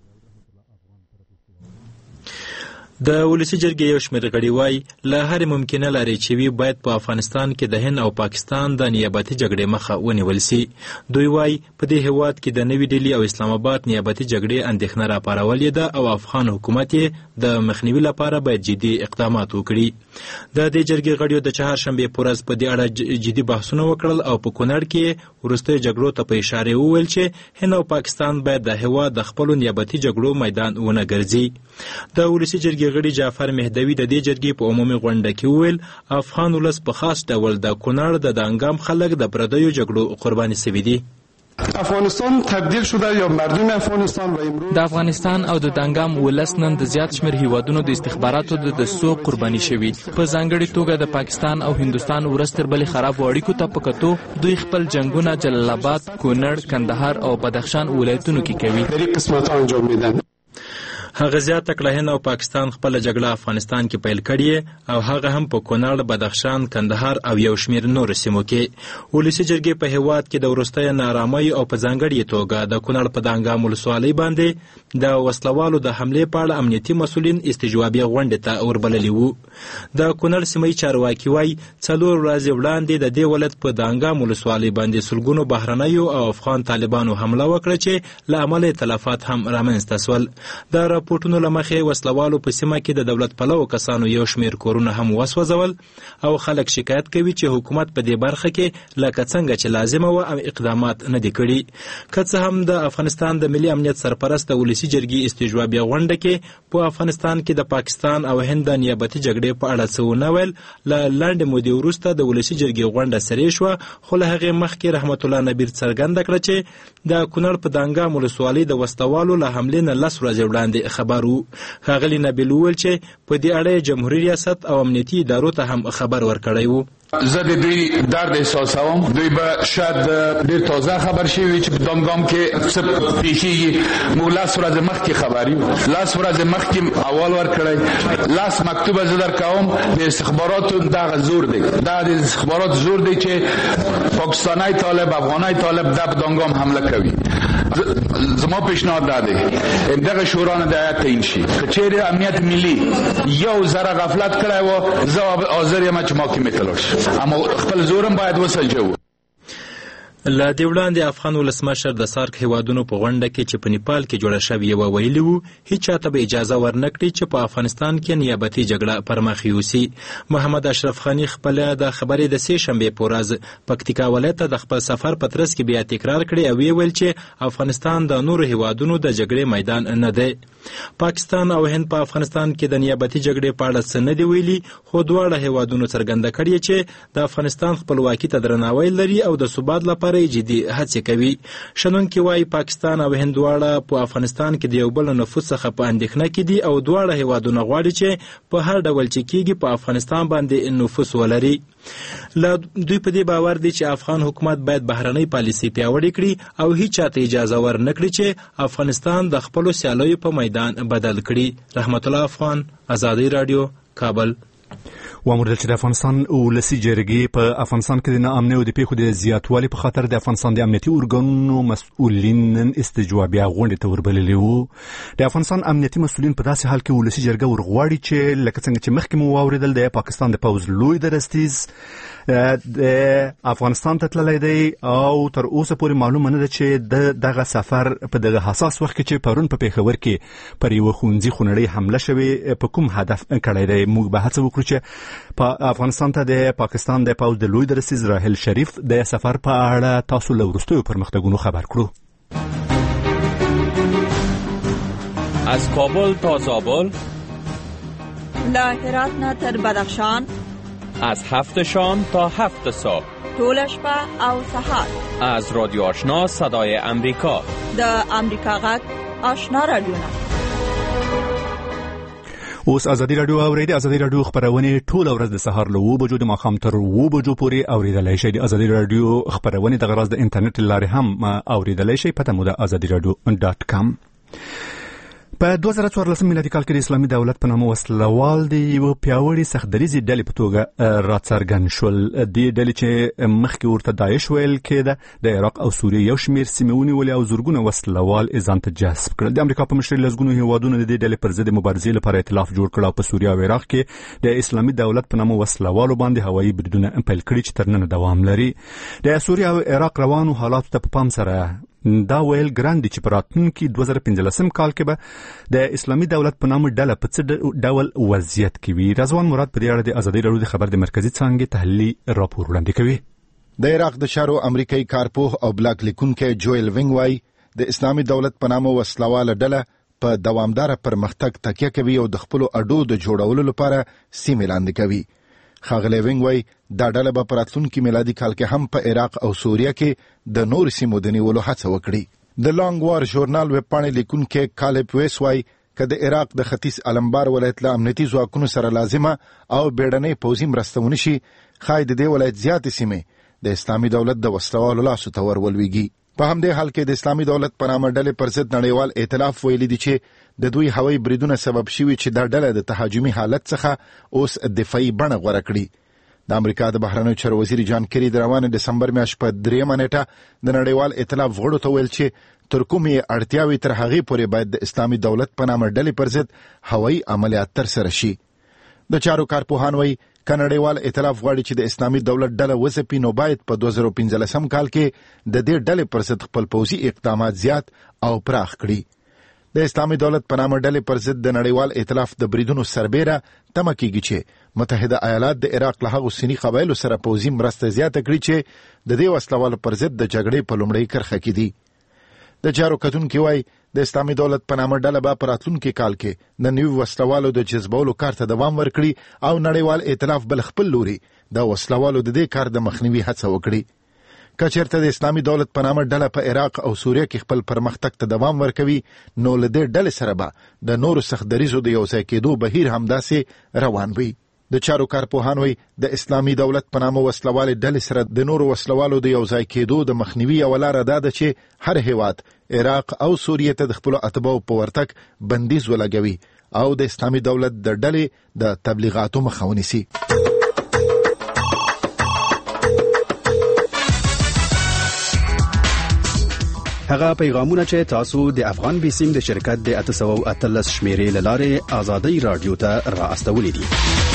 د ولسی جرګې یو شمېر غړي وايي له هر ممکنه لارې چې وي باید په افغانستان کې د هند او پاکستان د نیابتي جګړې مخه ونیول شي. دوی وايي په دې هیواد کې د نوې ډیلي او اسلام آباد نیابتي جګړې اندېښنه راپارولې ده او افغان حکومت یې د مخنیوي لپاره باید جدي اقدامات وکړي. د دې جرګې غړیو د چهارشنبې په ورځ په دې اړه جدي بحثونه وکړل او په کونړ کې وروستیو جګړو ته په اشاره وویل چې هند او پاکستان باید د هیواد د خپلو نیابتي جګړو میدان ونه ګرځي. د ولسی جرګې غړي جعفر مهدوی د دې جرګې په عمومي غونډه کې وویل افغان ولس په خاص ډول د کونړ د دانګام خلک د پردیو جګړو قرباني شوي دي. افغانستان تبدیل شده یا مردم افغانستان و امروز د افغانستان او د دانګام ولس نن د زیات شمېر هیوادونو د استخباراتو د دسو قرباني شوي. په ځانګړي توګه د پاکستان او هندوستان ورستر بلې خرابو اړیکو ته په کتو دوی خپل جنگونه جلال آباد، کونړ، کندهار او بدخشان ولایتونو کې کوي. دې قسمت انجام میدن. هغه زیاته کړه هند او پاکستان خپل جګړه افغانستان کې پیل کړې او هغه هم په کونړ، بدخشان، کندهار او یو شمېر نور سیمو کې. ولسی جرګې په هیواد کې د وروستیو نارامۍ او په ځانګړي توګه د کونړ په دانګام ولسوالۍ باندې د وسلوالو د حملې په اړه امنیتي مسؤلین استجوابیه غونډې ته وربللي وو. د کونړ سیمې چارواکي وايي 4 ورځې وړاندې د دې ولایت په دانګام ولسوالۍ باندې سلګونو بهرنیو او افغان طالبانو حمله وکړه چې له امله تلفات هم رامنځته شول. د راپورټونو له مخې وسلوالو په سیمه کې د دولت پلوو کسانو یو شمېر کورونه هم وسوځول او خلک شکایت کوي چې حکومت په دې برخه کې لکه څنګه چې لازمه و اقدامات نه دي کړي. که څه هم د افغانستان د ملي امنیت سرپرست د ولسی جرګې استجوابیه غونډه کې په افغانستان کې د پاکستان او هند د نیابتي جګړې په اړه څه ونه ویل، له لنډې مودې وروسته د ولسی جرګې غونډه سرې شوه، خو له هغې مخکې رحمت الله نبیر څرګنده کړه چې د کونړ په دانګام ولسوالۍ د وسلوالو له حملې نه 10 ورځې وړاندې خبر وو. ښاغلي نبیل وویل چې په دې اړه جمهوریت ریاست او امنیتي ادارو ته هم خبر ورکړی وو. زه د دوی درد احساسوم. دوی به شاید ډېر تازه خبر شوي چې په دانګام کې څه پیښیږي. موږ 10 ورځې مخکې خبر یو، 10 ورځې مخکې اول ورکړی. 10 مکتوبه زه درکوم. د استخباراتو دغه زور دی، دا د استخبارات زور دی چې پاکستانی طالب، افغاني طالب د دانګام حمله کوي. زما پیشنهاد داده دغه شورا نه د هیئت تعیین شي. که چیرې امنیت ملي یو ذره غفلت کړی و زه حاضر یم چې محاکمې ته لاړ شم، اما خپل زورم باید وسنجوو. له دې وړاندې افغان ولسمشر د سارک هیوادونو په غونډه کې چې په نیپال کې جوړه شوې وه ویلي وو هیڅ چاته به اجازه ورنکړي چې په افغانستان کې نیابتي جګړه پر مخ یوسي. محمد اشرف خانی خپل د خبرې د سې شنبې په ورځ پکتیکا ولایت ته د خپل سفر په ترڅ کې بیا تکرار کړی او ویل چې افغانستان د نورو هیوادونو د جګړې میدان نه دی. پاکستان او هند په افغانستان کې د نیابتي جګړې په اړه څه نه دی ویلي، خو دواړه هیوادونو څرګنده کړې چې د افغانستان خپلواکي ته درناوی لري او د ثبات لپاره جدي هڅې کوي. شنونکي وايي پاکستان او هند دواړه په افغانستان کې د یو بل نفوذ څخه په اندېښنه کې دي او دواړه هیوادونه غواړي چې په هر ډول چې کېږي په افغانستان باندې نفوذ ولري. دوی په دې باور دي چې افغان حکومت باید بهرنۍ پالیسي پیاوړې کړي او هیڅ چاته اجازه ورنکړي چې افغانستان د خپلو سیالیو په میدان بدل کړي. رحمت الله افغان، ازادي رادیو، کابل. وامردل چې د افغانستان ولسی جرګې په افغانستان کې د ناامنۍ او د پیښو د زیاتوالي په خاطر د افغانستان د امنیتي ارګانونو مسؤلین استجوابیه غونډې ته وربللي وو. د افغانستان امنیتي مسؤلین په داسې حال کې ولسی جرګه ورغواړي چې لکه څنګه چې مخکې مو واورېدل د پاکستان د پوځ لوی درستیز د افغانستان ته تللی دی او تر اوسه پورې معلومه نه ده چې دغه سفر په دغه حساس وخت کې چې پرون په پیښور کې پر یو ښوونځي خونړۍ حمله شوې په کوم هدف کړی دی. موږ به هڅه وکړو چې په افغانستان ته د پاکستان د پوځ د لوی درسیز راحل شریف د سفر په اړه تاسو له وروستیو پرمختګونو خبر کړو. از کابل تا زابل، له هرات نه تر بدخشان، از 7 شام تا 7 صبح، طول شپه او سحر، از رادیو آشنا صدای امریکا، د امریکا غږ آشنا رادیو. اوس ازادي رادیو اورئ. د ازادي رادیو خبرونه ټول ورځ د سهار له 7 بجو د ماښام تر 7 بجو پورې اوریدلای شئ. د ازادي رادیو خبرونه د غراز د انټرنیټ لارې هم اوریدلای شئ. پته مو د azadiradio.com. په 2014 میلادي کال کې د اسلامي دولت په نامه وسلوال د یو پیاوړي سختدریزي ډلې په توګه راڅرګند شول. د ډلې چې مخکې ورته داعش ویل کېده د عراق او سوریې یو شمېر سیمې ونیولې او زرګونه وسلوال ځان ته جذب کړل. د امریکا په مشرۍ لسګونو هیوادونو د دې ډلې پر ضد مبارزې لپاره ائتلاف جوړ کړ او په سوریه او عراق کې د اسلامي دولت په نامه وسلوالو باندې هوایي بریدونه پیل کړي چې تر نن دوام لري. د سوریه او عراق روانو حالاتو ته په پام سره دا ویل ګران دي چې په راتلونکي 2015 کال کې به د اسلامي دولت په نامه ډله په څه ډول وضعیت کې وي. رضوان مراد په دې اړه د ازادي رادیو د خبر د مرکزي څانګې تحلیلي راپور وړاندې کوي. د عراق د شارو امریکایي کارپوه او بلاک لیکونکي جویل وینګ وای د اسلامي دولت په نامه وسلواله ډله په دوامدار پرمختګ تکیه کوي او د خپل اډو د جوړولو لپاره سیمې لاندې کوي. ښاغلی وینګ وای دا ډله به په راتلونکي میلادي کال کې هم په عراق او سوریه کې د نور سیمو د نیولو هڅه وکړي. د لانګ وار ژورنال ویبپاڼې لیکونکي کالب ویس وای که د عراق د ختیځ المبار ولایت له امنیتي ځواکونو سره لازمه او بیړنۍ پوځي مرسته ونه شي، ښایي د دې ولایت زیاتې سیمې د اسلامي دولت د وسلوالو لاسو ته ورولویږي. په همدې حال کې د اسلامي دولت په نامه ډلې پر ضد نړیوال ائتلاف ویلي دي چې د دوی هوایي بریدونه سبب شوي چې دا ډله د تهاجمي حالت څخه اوس دفاعي بڼه غوره کړي. د امریکا د بهرنیو چارو وزیر جان کری د روانه دسمبر میاشت په 3 نیټه د نړیوال ائتلاف غړو ته ویل چې تر کومې اړتیاوې تر هغې پورې باید د اسلامي دولت په نامه ډلې پر ضد هوایي عملیات ترسره شي. د چارو کارپوهان وایي که نړیوال ائتلاف غواړي چې د اسلامي دولت ډله وځپي نو باید په 2015 کال کې د دې ډلې پر ضد خپل پوځي اقدامات زیات او پراخ کړي. د اسلامي دولت په نامه ډلې پر ضد د نړیوال ائتلاف د بریدونو سربیره تمه کیږي چې متحده ایالات د عراق له هغو سني قبایلو سره پوځي مرسته زیاته کړي چې د دې وسلوالو پر ضد د جګړې په لومړۍ کرښه کې دي. د چارو کتونکي وایي د اسلامي دولت په نامه ډله به په راتلونکي کال کې د نویو وسلوالو د جذبولو کار ته دوام ورکړي او نړیوال ائتلاف بل خپل لوري د وسلوالو د دې کار د مخنیوي هڅه وکړي. که چېرته د اسلامي دولت په نامه ډله په عراق او سوریه کې خپل پرمختګ ته دوام ورکوي نو له دې ډلې سره به د نورو سختدریزو د یوځای کېدو بهیر همداسې روان وي. د چارو کارپوهان وایي د اسلامي دولت په نامه وسلوالې ډلې سره د نورو وسلوالو د یوځای کېدو د مخنیوي یوه لاره دا ده چې هر هیواد عراق او سوریې ته د خپلو اتباعو په ورتګ بندیز ولګوي او د اسلامي دولت د ډلې د تبلیغاتو مخه ونیسي. هغه پیغامونه چې تاسو د افغان بیسیم د شرکت د 813 شمیرې لاره ازادي رادیو ته را استولې دي.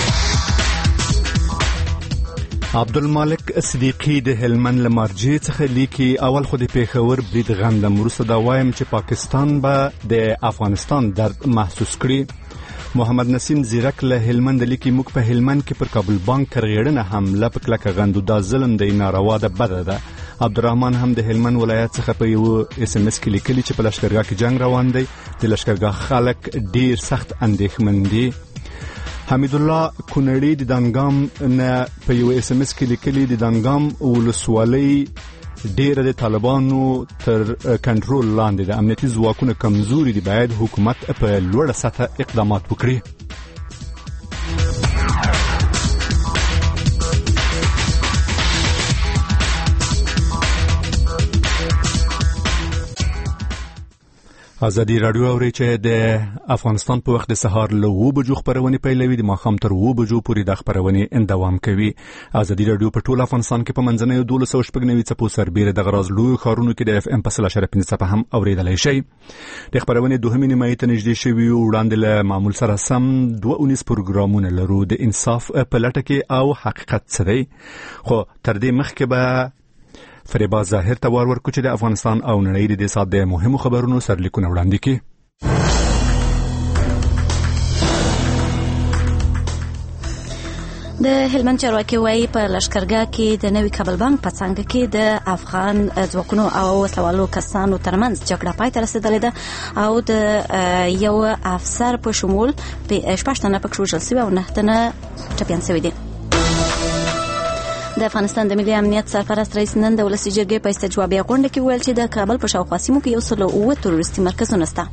عبدالمالک صدیقی د هلمند لمرجې څخه لیکي اول خو د پیښور برید غندم وروسته دا وایم چې پاکستان به د افغانستان درد محسوس کړي. محمد نسیم زیرک له هلمند لیکي موږ په هلمند کې پر کابل بانک کرغېړنه حمله په کلکه غندو دا ظلم دی ناروا ده بده ده. عبدالرحمن هم د هلمند ولایت څخه په یو SMS کې لیکلي چې په لشکرګاه کې جنگ روان دی د لشکرګاه خلک ډیر سخت اندېښمن دي. حمید الله کونړي د دانګام نه په یو SMS کې لیکلي د دانګام ولسوالۍ ډیره د طالبانو تر کنټرول لاندې د امنیتي ځواکونو کمزوري دي باید حکومت په لوړه سطح اقدامات وکړي. ازادي رادیو اوري چې د افغانستان په وخت د سهار له 9 بجو خبرونه پیلوي د ماخام تر 9 بجو پورې د خبرونه دوام کوي. ازادي رادیو په ټول افغانستان کې په منځنۍ 1290 څپو سربېره د غراز لوی خارونو کې د اف ام په 0.5 څپه هم اوریدلای شي. د خبرونه دوهمې نیمایي ته نږدې شوي وړاندې له معمول سره سم 2 پروګرامونه لرو د انصاف په لټه کې او حقیقت څه دی. خو تر دې مخکې به فریبا ظاهر ته ورکو چې د افغانستان او نړۍ د سات د مهمو خبرونو سرلیکونه وړاندې کړي. د هلمند چارواکي وایي په لشکرګاه کې د نوي کابل بانک په څنګه کې د افغان ځواکونو او وسلوالو کسانو ترمنځ جګړه پای ته رسیدلې ده او د یو افسر په شمول په 8 تنه پکې وژل شوي او 9 تنه ټپیان شوي دي. د افغانستان د ملي امنیت سرپرست رئیس نن د ولسي جرګې په استجوابي غونډه کې ویل چې د کابل په شاوخوا سیمو کې 109 تروریستي مرکزونه شته.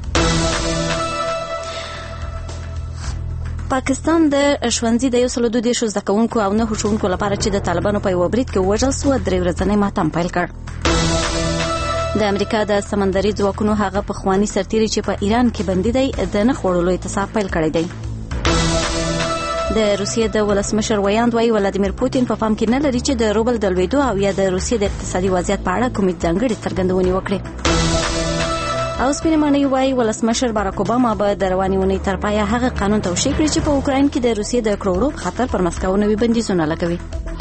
پاکستان د ښوونځي د 102 زده کوونکو او 9 ښوونکو لپاره چې د طالبانو په یو برید کې وژل شو 3 ورځنی ماتم پیل کړ. د امریکا د سمندري ځواکونو هغه پخوانی سرتیری چې په ایران کې بندي دی د نه خوړلو اعتصاب پیل کړی دی. د روسیې د ولسمشر ویاند وايي ولادیمیر پوتین په پام کې نه لري چې د روبل د لویدو او یا د روسیې د اقتصادي وضعیت په اړه کومې ځانګړې څرګندونې وکړي. او سپینې ماڼۍ وايي ولسمشر باراک اوباما به د روانې اونۍ تر پایه هغه قانون توشیح کړي چې په اوکراین کې د روسیې د کروړو په خطر پر مسکو نوي بندیزونه لګوي.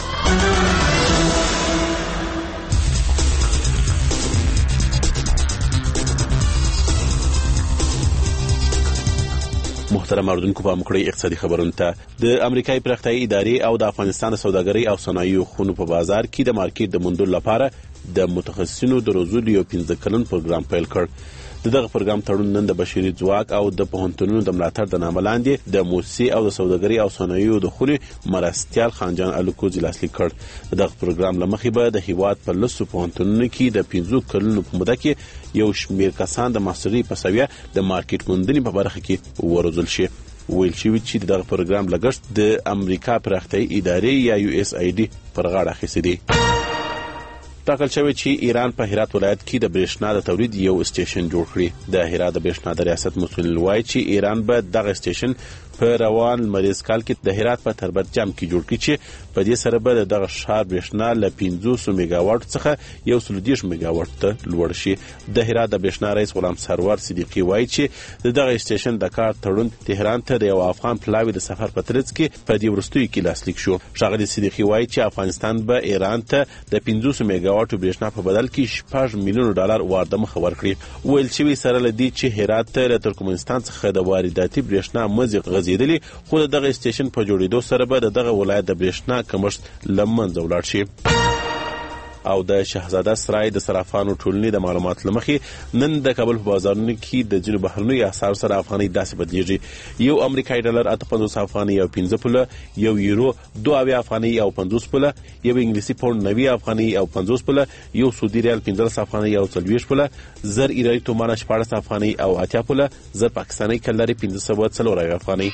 محترم اردوونکو په مکړی اقتصادي خبرونه ته د امریکای پراختیایي ادارې او د افغانستان د سوداګرۍ او صنایعو خونو په بازار کې د مارکیټ د موندلو لپاره د متخصصینو د روزلو یو 15 کلن پروګرام پیل کړ. دغه پروګرام تړون نن د بشري ځواک او د پوهنتونونو د ملاتړ د نامه لاندې د موسسې او د سوداګرۍ او صنایعو د خونې مرستیال خانجان الکوزي لاسلیک کړ. دغه پروګرام لمخې به د هیواد په لسو پوهنتونونو کې د 15 کلونو په موده کې یو شمېر کسان د ماسترۍ په سویه د مارکیټ موندنې په برخه کې وروزل شي. ویل شوی چې دغه پروګرام لګښت د امریکا پراختیایي ادارې یا USAID پر غاړه اخیستی دی. ټاکل شوی چې ایران په هرات ولایت کې د برېښنا د تولید یو سټیشن جوړ کړي. د هرات د برېښنا د ریاست مسؤل وایي چې ایران به دغه سټیشن په روان مریض کال کې د هرات په تربت جام کې جوړ کړي چې په دې سره به دغه ښار برېښنا له 500 میگاواټ څخه 130 میگاواټ ته لوړ شي. د هرات د برېښنا رئیس غلام سرور صدیقي وایي چې دغه سټیشن د کار تړون تهران ته د یو افغان پلاوی د سفر په ترڅ کې په دې وروستیو کې لاسلیک شو. ښاغلي صدیقي وایي چې افغانستان به ایران ته د 500 میگاواټ برېښنا په بدل کې $6 میلیون وارده مخه ورکړي. ویل شوی سره لدی چې هرات ته له ترکمنستان څخه د وارداتي برېښنا مزي غځیدلی خو دغه سټیشن په جوړېدو سره به دغه ولایت د برېښنا کمښت له منځه ولاړ شي. او د شهزاده سرای د صرافانو ټولنې د معلومات لمخې نن د کابل په بازارونو کې د ځینو بهرنیو اسعارو سره افغانۍ داسې بدلیږي. یو امریکایي ډالر 58 افغانۍ او 15 پوله، یو یورو 2 افغانۍ او 50 پوله، یو انګلیسي پاوند 90 افغانۍ او 50 پوله، یو سعودي ریال 15 افغانۍ او 40 پوله، زر ایرانی تومان 14 افغانۍ او 80 پوله، زر پاکستاني کلداري 1504 افغانۍ.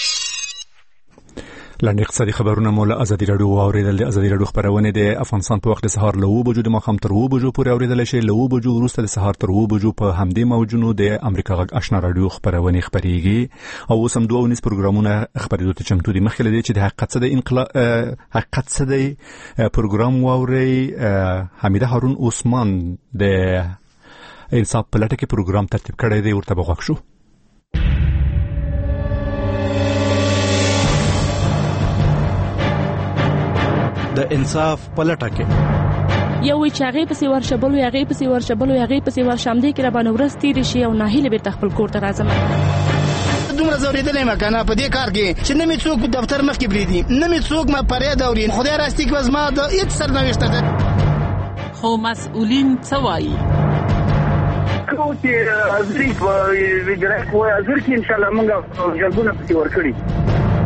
لاندې اقتصادي خبرونه مولا ازادي رادیو اوریدل. د ازادي رادیو خبرونه د افغانستان په وخت د سهار له 9 بجو د ماخام تر 9 بجو پورې اوریدل شي. له 9 بجو وروسته د سهار تر 9 بجو په همدې موجونو د امریکا غږ آشنا رادیو خبرونه خبريږي او اوس هم 2 پروګرامونه خبرېدو ته چمتو دي. مخکې لدی چې د حقیقت څه د انقلاب حقیقت څه د پروګرام واوري حمیده هارون عثمان د انصاف په لټه کې پروګرام ترتیب کړی دی، ورته بغوښ شو. د انصاف پلټه کې یو وی چې هغه پسې ورشبل وي، هغه پسې ورشبل وي، هغه پسې ورشم دی کې را باندې ورځ تیر شي او ناهیله به خپل کور ته راځم. دومره زوریدلې مکنه په دې کار کې چې نه می څوک دفتر مخ کې بریدي، نه می څوک ما پرې دوري. خدای راستي کې وزما د هیڅ سرنوشت ده. خو مسؤلین څه وایي؟ کوتي ازري وګړه کوه ازر کې ان شاء الله موږ جلبونه پکې ورکړي.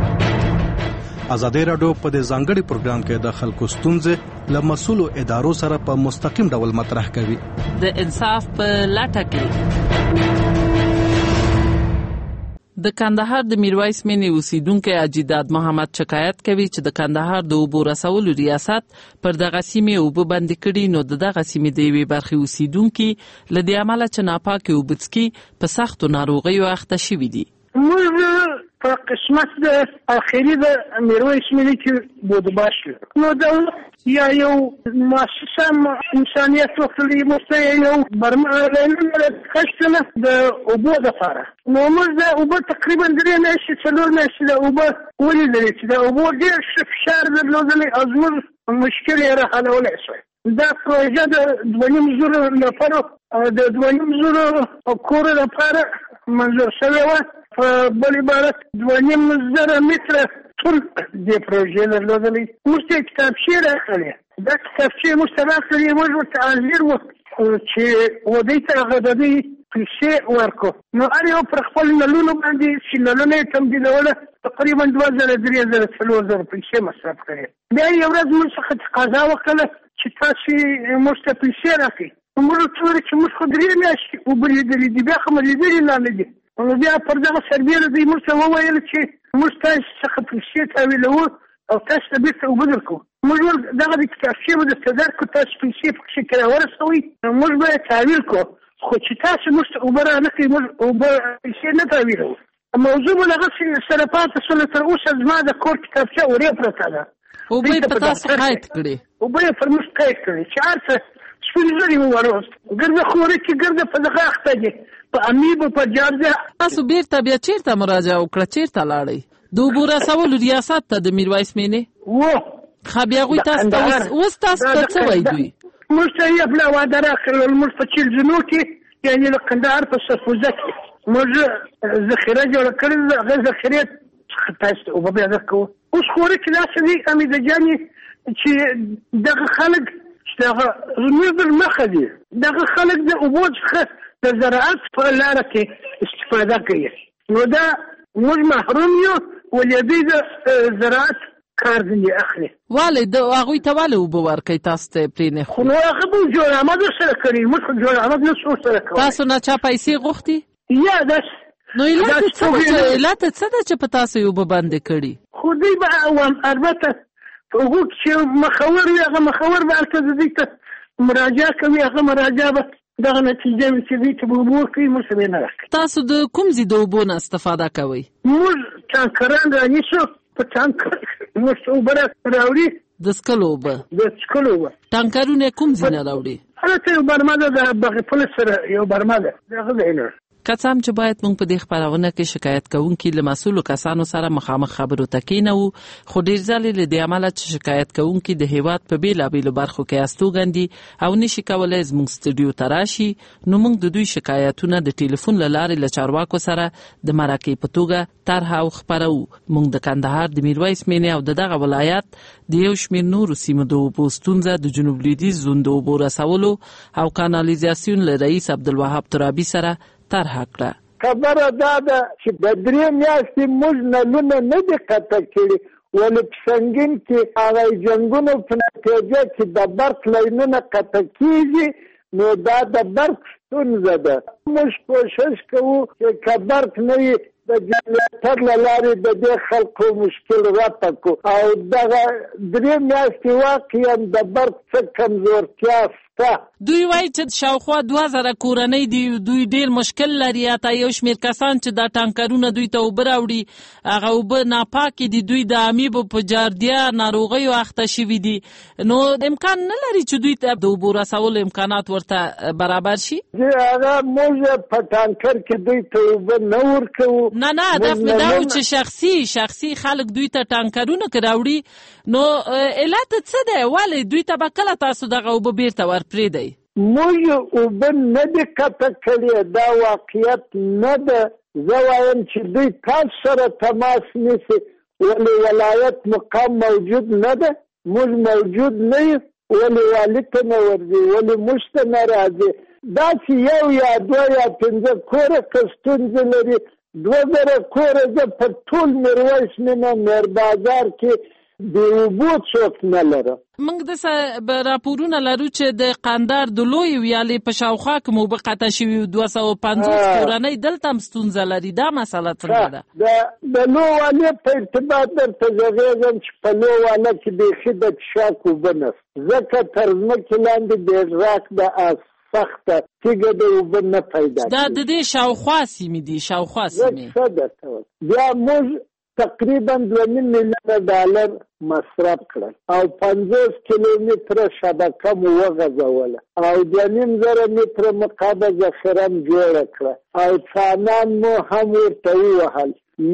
ازادي رادیو په دې ځانګړي پروګرام کې د خلکو ستونزې له مسؤلو ادارو سره په مستقیم ډول مطرح کوي. د انصاف په لټه کې د کندهار د میرویس مینې اوسیدونکي اجداد محمد شکایت کوي چې د کندهار د اوبو رسولو ریاست پر دغه سیمې اوبه بندې کړي، نو د دغه سیمې د یوې برخې اوسیدونکي له دې امله چې ناپاکې اوبه څښي په سختو ناروغیو اخته شوي دي. موږ په قسمت د اخري د میرویس مینې کې بودباش نو دولت یا یو مؤسسه انسانیت وکړي مستې یو برنامه خشنه د اوبو لپاره. نو موږ د اوبو تقریبا 3 میاشتې 4 میاشتې د اوبو ولیدلې چې د اوبو ډېر فشار درلودلی او زموږ مشکل یې راحلولی شوی. دا پروژه د 2.5 نفرو د 2.5 کورو لپاره منظور شوې وه. په بل عبارت 2.5 متره ټول دې پروژې درلودلې. موږ ته کتابچې راکړې، دا کتابچې موږ ته راکړې، موږ ورته حاضر وو چې ودې ته هغه د دې پیسې ورکړو. نو هر یو پر خپل نلونو باندې چې نلونه یې تمدیدوله تقریبا 2,000-3,000 پیسې مصرف کړې. بیا یو ورځ موږ څخه تقاضا وکړله چې تاسې موږ ته پیسې راکړئ. موږ ورته وویل چې موږ خو 3 میاشتې اوبه لیدلې دي، بیا خو مو لیدلې لا نه دي. نو بیا پر دغه سربیره دوی موږ ته وویل چې موږ تاسو څخه پیسې تحویلوو او تاسو ته بیرته اوبه درکوو. موږ ویل دغه د کتابچې به درته درکړو، تاسو پیسې پکښې که راورسوئ موږ به یې تحویل کړو، خو چې تاسو موږ ته اوبه رانه کړئ موږ اوبه پیسې نه تحویلوو. موضوع مو له هغسې سره پاتې شوله. تر اوسه زما د کور کتابچه ورې پرته ده. اوبه یې په تاسو قید کړې؟ اوبه یې پر موږ قید کړې چې هر څه سپین زري مو وروست. ګرده خورې چې ګرده په دغه اخته دي په امیبو په جارجه. تاسو بیرته بیا چیرته مراجعه وکړه؟ چیرته لاړئ؟ د اوبو رسولو ریاست ته د میرویس مینې؟ ښه بیا هغوی تاسو ته اوس تاسو ته څه وایي دوی؟ موږ ته یې بله واده راکړل. موږ په چیلزنو کې یعنې د کندهار په سرپوزه کې موږ ذخیره جوړه کړې ده. هغه ذخیرې څخه تاسو ته اوبه بیا درکوو. اوس خورې کې داسې دي حمیده جانې چې دغه خلک چې دغه زموږ در مخه دي، دغه خلک د اوبو څخه د زراعت په لاره کې استفاده کوي. نو دا موږ محروم یو ولې دوی د زراعت کار ځینې اخلي. ولې هغوی ته ولې اوبه ورکوئ تاسو ته یې پرې نه خوري؟ خو نو هغه به جوړ احمد ورسره کړي، موږ خو جوړ احمد نه شو سره کولی. تاسو نه چا پیسې غوښتي؟ یا داسې. نو علت یې څه ده چې په تاسو یې اوبه بندې کړي؟ خو دوی به البته په هغو کې چې مخور وي هغه مخور به هلته دوی ته مراجعه کوي، هغه مراجعه به دغه نتیجه وي چې دوی ته به اوبه ورکوي، موږ ته به یې نه راکوي. تاسو د کوم ځای د اوبو نه استفاده کوئ؟ موږ ټانکران رانیسو، په ټانکر موږ ته اوبه راوړي. د څښلو اوبه؟ د څښلو اوبه. ټانکرونه یې کوم ځای نه راوړي؟ هلته یو برمه ده، د بغې پل سره یو برمه ده، د هغه ځای نه. که څه هم چې باید موږ په دې خپرونه کې شکایت کوونکي له مسؤلو کسانو سره مخامخ خبرو ته کېنوو، خو ډېر ځلې له دې امله چې شکایت کوونکي د هېواد په بېلابېلو برخو کې استوګن دي او نشي کولی زموږ سټوډیو ته راشي، نو موږ د دوی شکایتونه د ټلیفون له لارې له چارواکو سره د مرکې په توګه طرحه او خپروو. موږ د کندهار د میرویس مینې او دغه ولایت د یو شمېر نورو سیمو د اوبو ستونزه د جنوب لویدیځ زون د اوبو رسولو او کانالیزاسیون له رئیس عبدالوهاب ترابي سره طرحه کړه. خبره دا ده چې د 3 میاشتې موږ نلونه نه دي قطع کړي، ولې په سنګین کې هغه جنګونو په نتیجه کې د برق لاینونه قطع کېږي، نو دا د برق ستونزه ده. موږ کوشش کوو چې که برق نه وي د جنریټر له لارې د دې خلکو مشکل رفع کړو. او دغه 3 میاشتې واقعا د برق څه کمزورتیا شته. دوی وایي چې شاوخوا 2000 کورنۍ دي، دوی ډېر مشکل لري. حتی یو شمېر کسان چې دا ټانکرونه دوی ته اوبه راوړي هغه اوبه ناپاکې دي، دوی د امیبو په جاردیا ناروغیو اخته شوي دي. نو امکان نه لري چې دوی ته د اوبو رسولو امکانات ورته برابر شي؟ هغه موږ په ټانکر کې دوی ته اوبه نه ورکوو. نه هدف مې دا و چې شخصي خلک دوی ته ټانکرونه که راوړي، نو علت څه دی؟ ولې دوی ته به کله تاسو دغه اوبه بیرته ورپرېږدئ؟ موږ اوبه نه دي قطع کړي، دا واقعیت نه ده. زه وایم چې دوی تاسو سره تماس نیسي، ولې ولایت مقام موجود نه ده، موږ موجود نه یو، ولې والي ته نه ورځي، ولې موږ ته نه راځي. داسې 1 یا 2 یا 5 کوره که ستونزې لري، 2000 کوره زه په ټول میرویس مینه میر بازار کې د اوبو څوک نه لره. موږ د راپورونه لرو چې د قندار د لوی ویالې په شاوخوا کې مو به قطع شوي 250 کورنۍ دلته هم ستونزه لري. دا مسله څنګه ده؟ د لوی ویالې په ارتباط درته غږېږم چې په لوی ویاله کې بیخي د څښاک اوبه نشته، ځکه تر ځمکې لاندې د ډراک د سخته تیږه د اوبه نه پیدا کېږي. دا د دې شاوخوا سیمې دي، شاوخوا سیمې. څه درته بیا موږ تقریبا $2 میلیونه مصرف کړل او 50 کیلومتره شبکه مو وغځوله او 2.5 متره مقابه ذخیره م جوړه کړه او څانان مو هم ورته ووهل.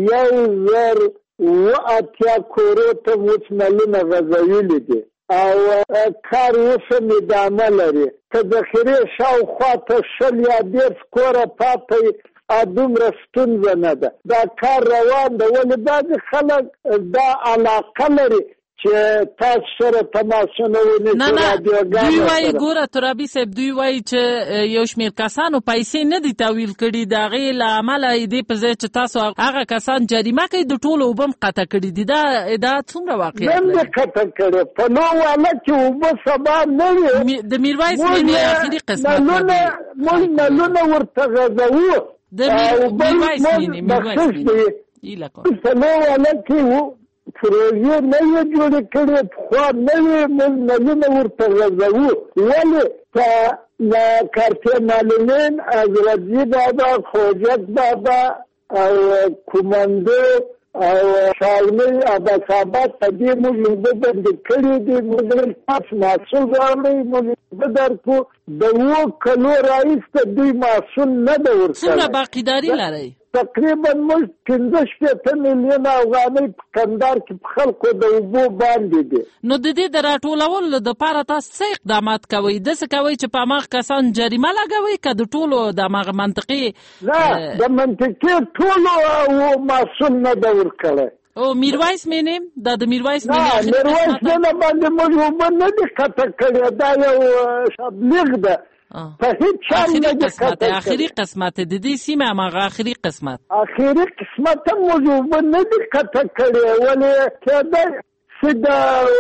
1080 کورو ته وچ نلونه غځولي دي او کار اوس هم ادامه لري. که ذخیرې شاوخوا ته 100 یا 150 کوره پاته دومره ستونزه نه ده. دا کار روان ده، ولې بعضې خلک دا علاقه لري چې تاسو سره تماسونه ونیسي. دوی وایي ګوره ترابي صاحب، دوی وایي چې یو شمېر کسانو پیسې نه دي تحویل کړي، د هغې له امله دې په ځای چې تاسو هغه کسان جریمه کوي د ټولو اوبه هم قطع کړي دي. دا څومره واقعیت لري؟ نه دي قطع کړي. په لوی واله کې اوبه سبا نه وي. د میرویس مینې آخري قسمت موږ نلونه ورته غځوو. د میرویس مینې ایله کوم په لوی واله کې پروژې نه یې جوړې کړې، پخوا نه یې موږ نلونه ورته غځوو. ولې په کارتې معلمین حضرتجي بابا، خوجک بابا او کومندو او شالمي عباساباد په دې موږ اوبه بندې کړې دي. موږ تاسو محصول راوړئ، موږ اوبه درکړو. د 2 کلو راهیسته دوی محصول نه ده ورکړی. څومره باقیداري لرئ؟ تقریبا موږ 15 میلیونه افغانۍ په کندهار کې په خلکو د اوبو باندې دي. نو د دې د راټولولو دپاره تاسو څه اقدامات کوئ؟ داسې کوئ چې په هماغه کسان جریمه لګوئ که د ټولو د هماغه منطقې؟ نه، د منطقې ټولو محصول نه ده ورکړی. او میرویس مینې دا د میرویس مینې میرویس مینې باندې موږ اوبه نه دي قطع کړې. دا یو تبلیغ ده. په هیڅ چا نه دي قطع کړې. آخري قسمت د دې سیمې هماغه آخري قسمت هم موږ اوبه نه دي قطع کړې. ولې کېدای چې د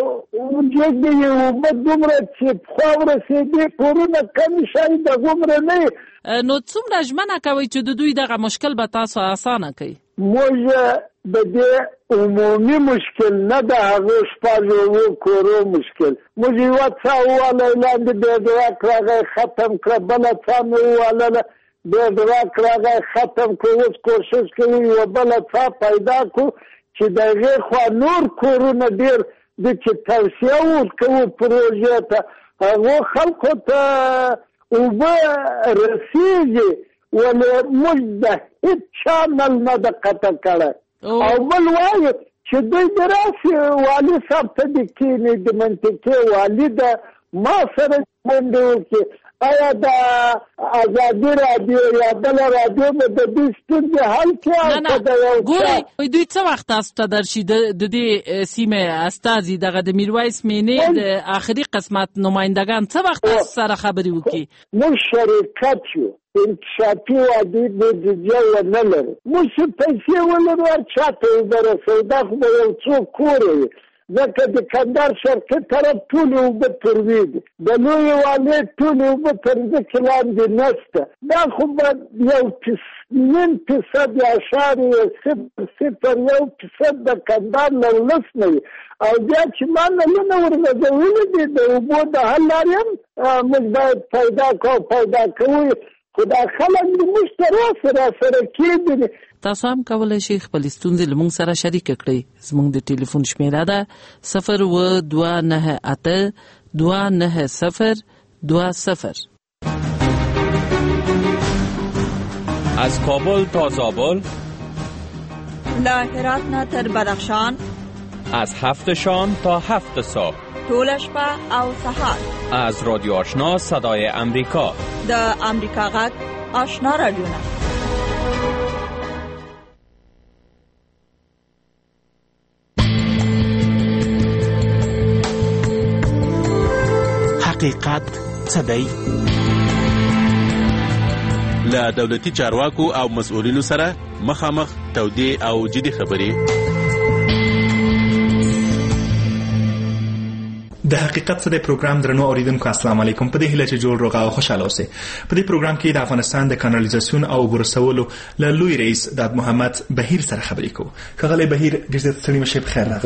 اوجې اوبه دومره چې پخوا ورسېدې کورونه کم شي دغومره نه. نو څومره ژمنه کوئ چې د دوی دغه مشکل به تاسو اسانه کوي؟ موږ د دې عمومي مشکل نه ده، هغه 6 کورو مشکل. موږ یوه څا وواله لاندې بېډراک راغی ختم کړه، بله څا مې ووالله بېډراک راغی ختم کړه. اوس کوشش کوي یوه بله څا پیدا کړو چې د هغې خوا نور کورونه ډېر دي چې توصیه ورکوو پروژې ته، هغو خلکو ته اوبه رسېږي. ولې موږ د هېڅ چا نل نه ده قطع کړی. او بل وایي چې دوی د راسې والي صاحب ته د کښېني، د منطقې والي ده ما سره غونډې وکړي. آیا د ازادي راډیو یا بله راډیو به د دوی ستونزې حل کړي؟ ګورئ دوی څه وخت تاسو ته درشي د دې سیمې استازي دغه د میرویس مینې د آخري قسمت نمایندګان څه وخت تاسو سره خبرې وکړي؟ موږ شرکت یو، انکشافي وعدې بودیجه ونه لرو. موږ چې پیسې ولرو هر چا ته اوبه رسوو. دا خو به یو څو کوره وي، ځکه د کندهار شرقي طرف ټولې اوبه تروې دي، د لویې والې ټولې اوبه تر ځمکې لاندې نشته. دا خو به 0.01% د کندهار له ولس نه وي. او بیا چې ما نلونه ورغځولي دي د اوبو د حل لارې هم موږ باید پیدا کوو. خو دا خلک د موږ سره کېږي. تاسو هم کولی شئ خپلې ستونزې له موږ سره شریکه کړئ. زموږ د ټلیفون شمیره ده 029829020. از کابل تا زابل، له هرات نه تر بدخشان، از 7 شام تا 7 صبح، ټول شپه او سهار. از رادیو آشنا صدای امریکا، د امریکا غږ آشنا رادیو نه. حقیقت څه دی؟ له دولتي چارواکو او مسؤلینو سره مخامخ تودې او جدي خبرې. د حقیقت څخه د پروګرام درنو اوریدونکو السلام علیکم. په دې هیله چې جوړ روغ او خوشاله اوسئ. په دې پروګرام کې د افغانستان د کانالیزاسیون او ورسولو له لوی رئیس د محمد بهیر سره خبرې کوو. ښاغلی بهیر ډېر زیات ستړي مشه په خیر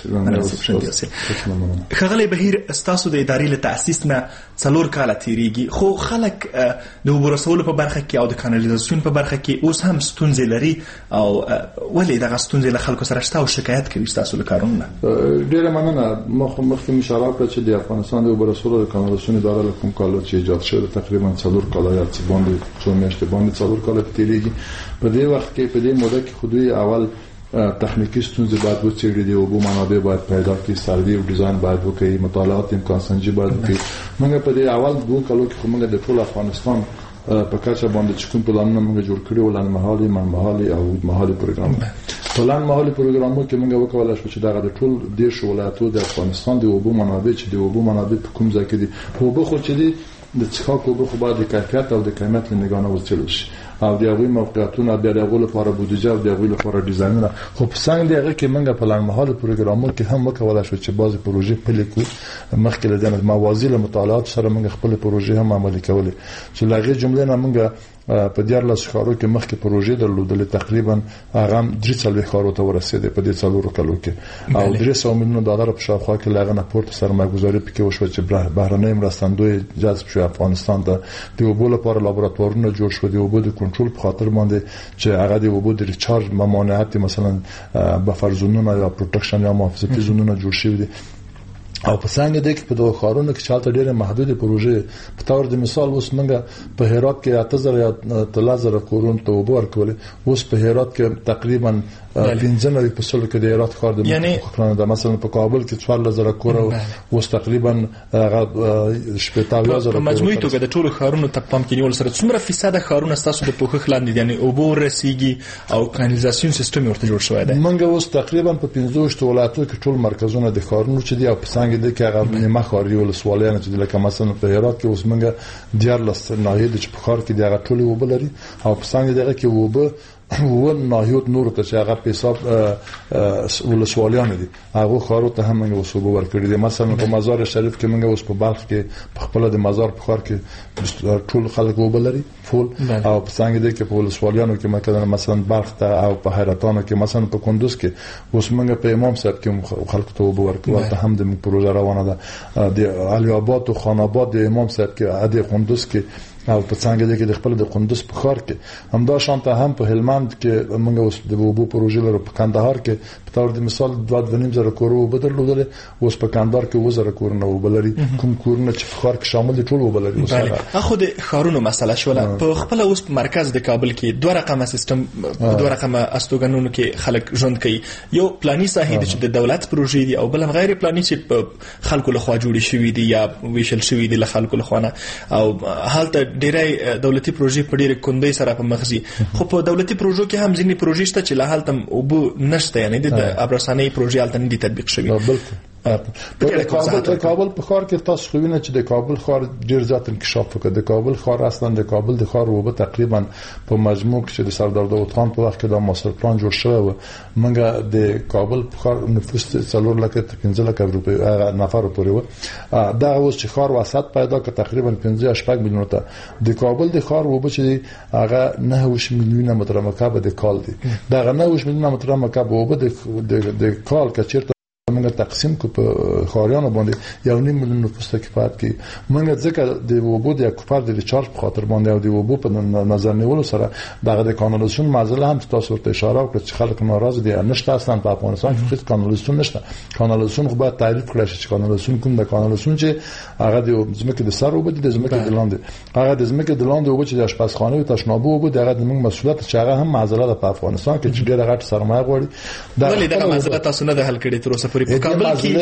راغلی. ښاغلی بهیر ستاسو د ادارې له تاسیس نه 4 کاله تیریږي، خو خلک د ورسولو په برخه کې او د کانالیزاسیون په برخه کې اوس هم ستونزې لري او ولې دغه ستونزې له خلکو سره شته او شکایت کوي ستاسو له کارونو نه؟ ډېره مننه. مخکې اشاره کړه چې د افغانستان د ورسولو د کانالیزاسیون اداره له کوم کال چې ایجاد شوه تقریبا 4 کاله یا څه باندې 4 میاشتې باندې 4 کاله تیریږي. په دې وخت کې په دې موده کې خودی اول تخنیکی ستونزې باید وڅېړي، د اوبو منابع باید پیدا کړي، سروې او ډیزاین باید وکړي، مطالعات امکان سنجي باید وکړي. موږ په دې اول 2 کالو کې موږ د ټول افغانستان په کچه باندې چې کوم پلانونه موږ جوړ کړي ولن مهالي منمهالي او مهالي پروګرام پلان مهالي پروګرامو کې موږ وکولای شو چې دغه د ټول د ولایتونو د افغانستان د اوبو منابع چې د اوبو منابع په کوم ځای کې دي اوبو خو چې دي د څښاک اوبو خو باید د کیفیت او د قیمت له نگاه نه وڅېړل شي او د هغوی موقعیتونه د هغوی لپاره بودیجه او د هغوی لپاره ډیزاینونه خو په څنګه دغه کې موږ پلان مهالي پروګرامو کې هم وکولای شو چې بعضی پروژې پلي کړو. مخکې له دې موازی له مطالعات سره موږ خپل پروژې هم عملي کولې چې لغه جمله نه موږ په 14 ښارو کې مخکې پروژې درلودلې تقریبا هغه 3 ښارو ته ورسېده په دې 4 کالو کې او 300 میلیون ډالر په شاوخوا کې لغه نه پورته سرمایه‌ګذاري پکې وشو چې بهرنۍ مرستندوی جذب شو افغانستان ته. د اوبو لپاره لابراتوارونه جوړ شو، د اوبو د کنټرول په خاطر باندې چې هغه د اوبو د ریچارج ممانعت مثلا بفر زونونه یا پروټکشن یا محافظتي زونونه جوړ شوي دي او په څنګه د کې په دوه ښارونو کې چالت ډېره محدود پروژې په تور د مثال اوس موږ په هرات کې 8000 یا 3000 کورونو ته اوبه ورکولې. اوس په هرات کې تقریبا 15 په سل کې د هرات ښار د مخکنه د مثلا په کابل کې 4000 کور اوس تقریبا 18000 په مجموعي توګه د ټولو ښارونو ته پام کې نیول سره څومره فیصد ښارونه تاسو د پوښښ لاندې دي، یعنی اوبه رسیږي او کانالیزاسیون سیستم ورته جوړ شوی دی؟ موږ اوس تقریبا په 15 ولایتونو کې ټول مرکزونه د ښارونو چې دی او په څنګه د کې هغه نیمه ښاري ولسوالیان چې لکه مثلا په هرات کې اوس موږ 14 ناحیې د ښار کې دغه ټول اوبه لري او په څنګه دغه کې اوبه و ناحیوت نور ته چې هغه په حساب ولسوالیان دي هغه خارو ته هم موږ وسوبه ورکړي دي. مثلا په مزار شریف کې موږ اوس په بلخ کې په خپل د مزار په خار کې ټول خلک اوبه لري فول او په څنګه دي کې په ولسوالیانو کې مثلا بلخ ته او په حیرتانو کې مثلا په کندوز کې اوس موږ په امام صاحب کې خلک ته اوبه ورکړو ته هم د پروژه روانه ده. د علي آباد او خان آباد د امام صاحب کې د کندوز کې او په څنګه دي کې د خپل د کندوز په خار کې همدا شانته هم په هلمند کې موږ اوس د اوبو پروژې لرو. په کندهار کې په تور د مثال 2.5 کورو بدلول اوس په کندهار کې 1000 کورونه وبلري کوم کورونه چې په خار کې شامل دي ټول وبلري. اخو د خارونو مسله شوله په خپل اوس په مرکز د کابل کې 2 رقمه سیستم 2 رقمه استوګنونو کې خلک ژوند کوي. یو پلاني ساحې چې د دولت پروژې دي او بل غیر پلاني چې خلکو لخوا جوړې شوې دي یا ویشل شوې دي له خلکو لخوا او حالت ډېرای دولتي پروژې په ډېر کندې سره په مخزي. خو په دولتي پروژو کې هم ځینې پروژې شته چې له حالت اوبو نشته، یعنی د ابرسانې پروژې حالت نه دي تطبیق شوي. په کابل په خار کې تاسو خو وینئ چې د کابل خار ډیر زیات انکشاف وکړ. د کابل خار اصلا د کابل د خار وبه تقریبا په مجموع کې چې د سردار داوود خان په وخت کې د ماستر پلان جوړ شوی و موږ د کابل په خار نفوس 4 لک 15 لک نفر پورې و. دا اوس چې خار وسط پیدا کړ تقریبا 15 میلیون ته. د کابل د خار وبه چې هغه 9 میلیون متر مکعب د کال دي. دا 9 میلیون متر مکعب وبه د کال کې موږ تقسیم کو په خاریانو باندې 1.5 میلیون نفوس ته کفایت کوي. موږ ځکه د وبو د کوپر د ریچارج په خاطر باندې او د وبو په نظر نیولو سره دغه د کانالیزاسیون معضله هم تاسو ته اشاره وکړه چې خلک ناراض دي. نشته اصلا په افغانستان کې هیڅ کانالیزاسیون نشته. کانالیزاسیون خو باید تعریف کړی شي چې کانالیزاسیون کوم د کانالیزاسیون چې هغه د زمکه د سر وبو د زمکه د لاندې هغه د زمکه د لاندې وبو چې د آشپزخانه او تشنابو وبو دغه د موږ مسؤلیت چې هغه هم معضله ده په افغانستان کې چې ډېر غټ سرمایه غواړي. ولې دغه معضله تاسو نه د حل کړي تر اوسه پورې؟ په کابل کې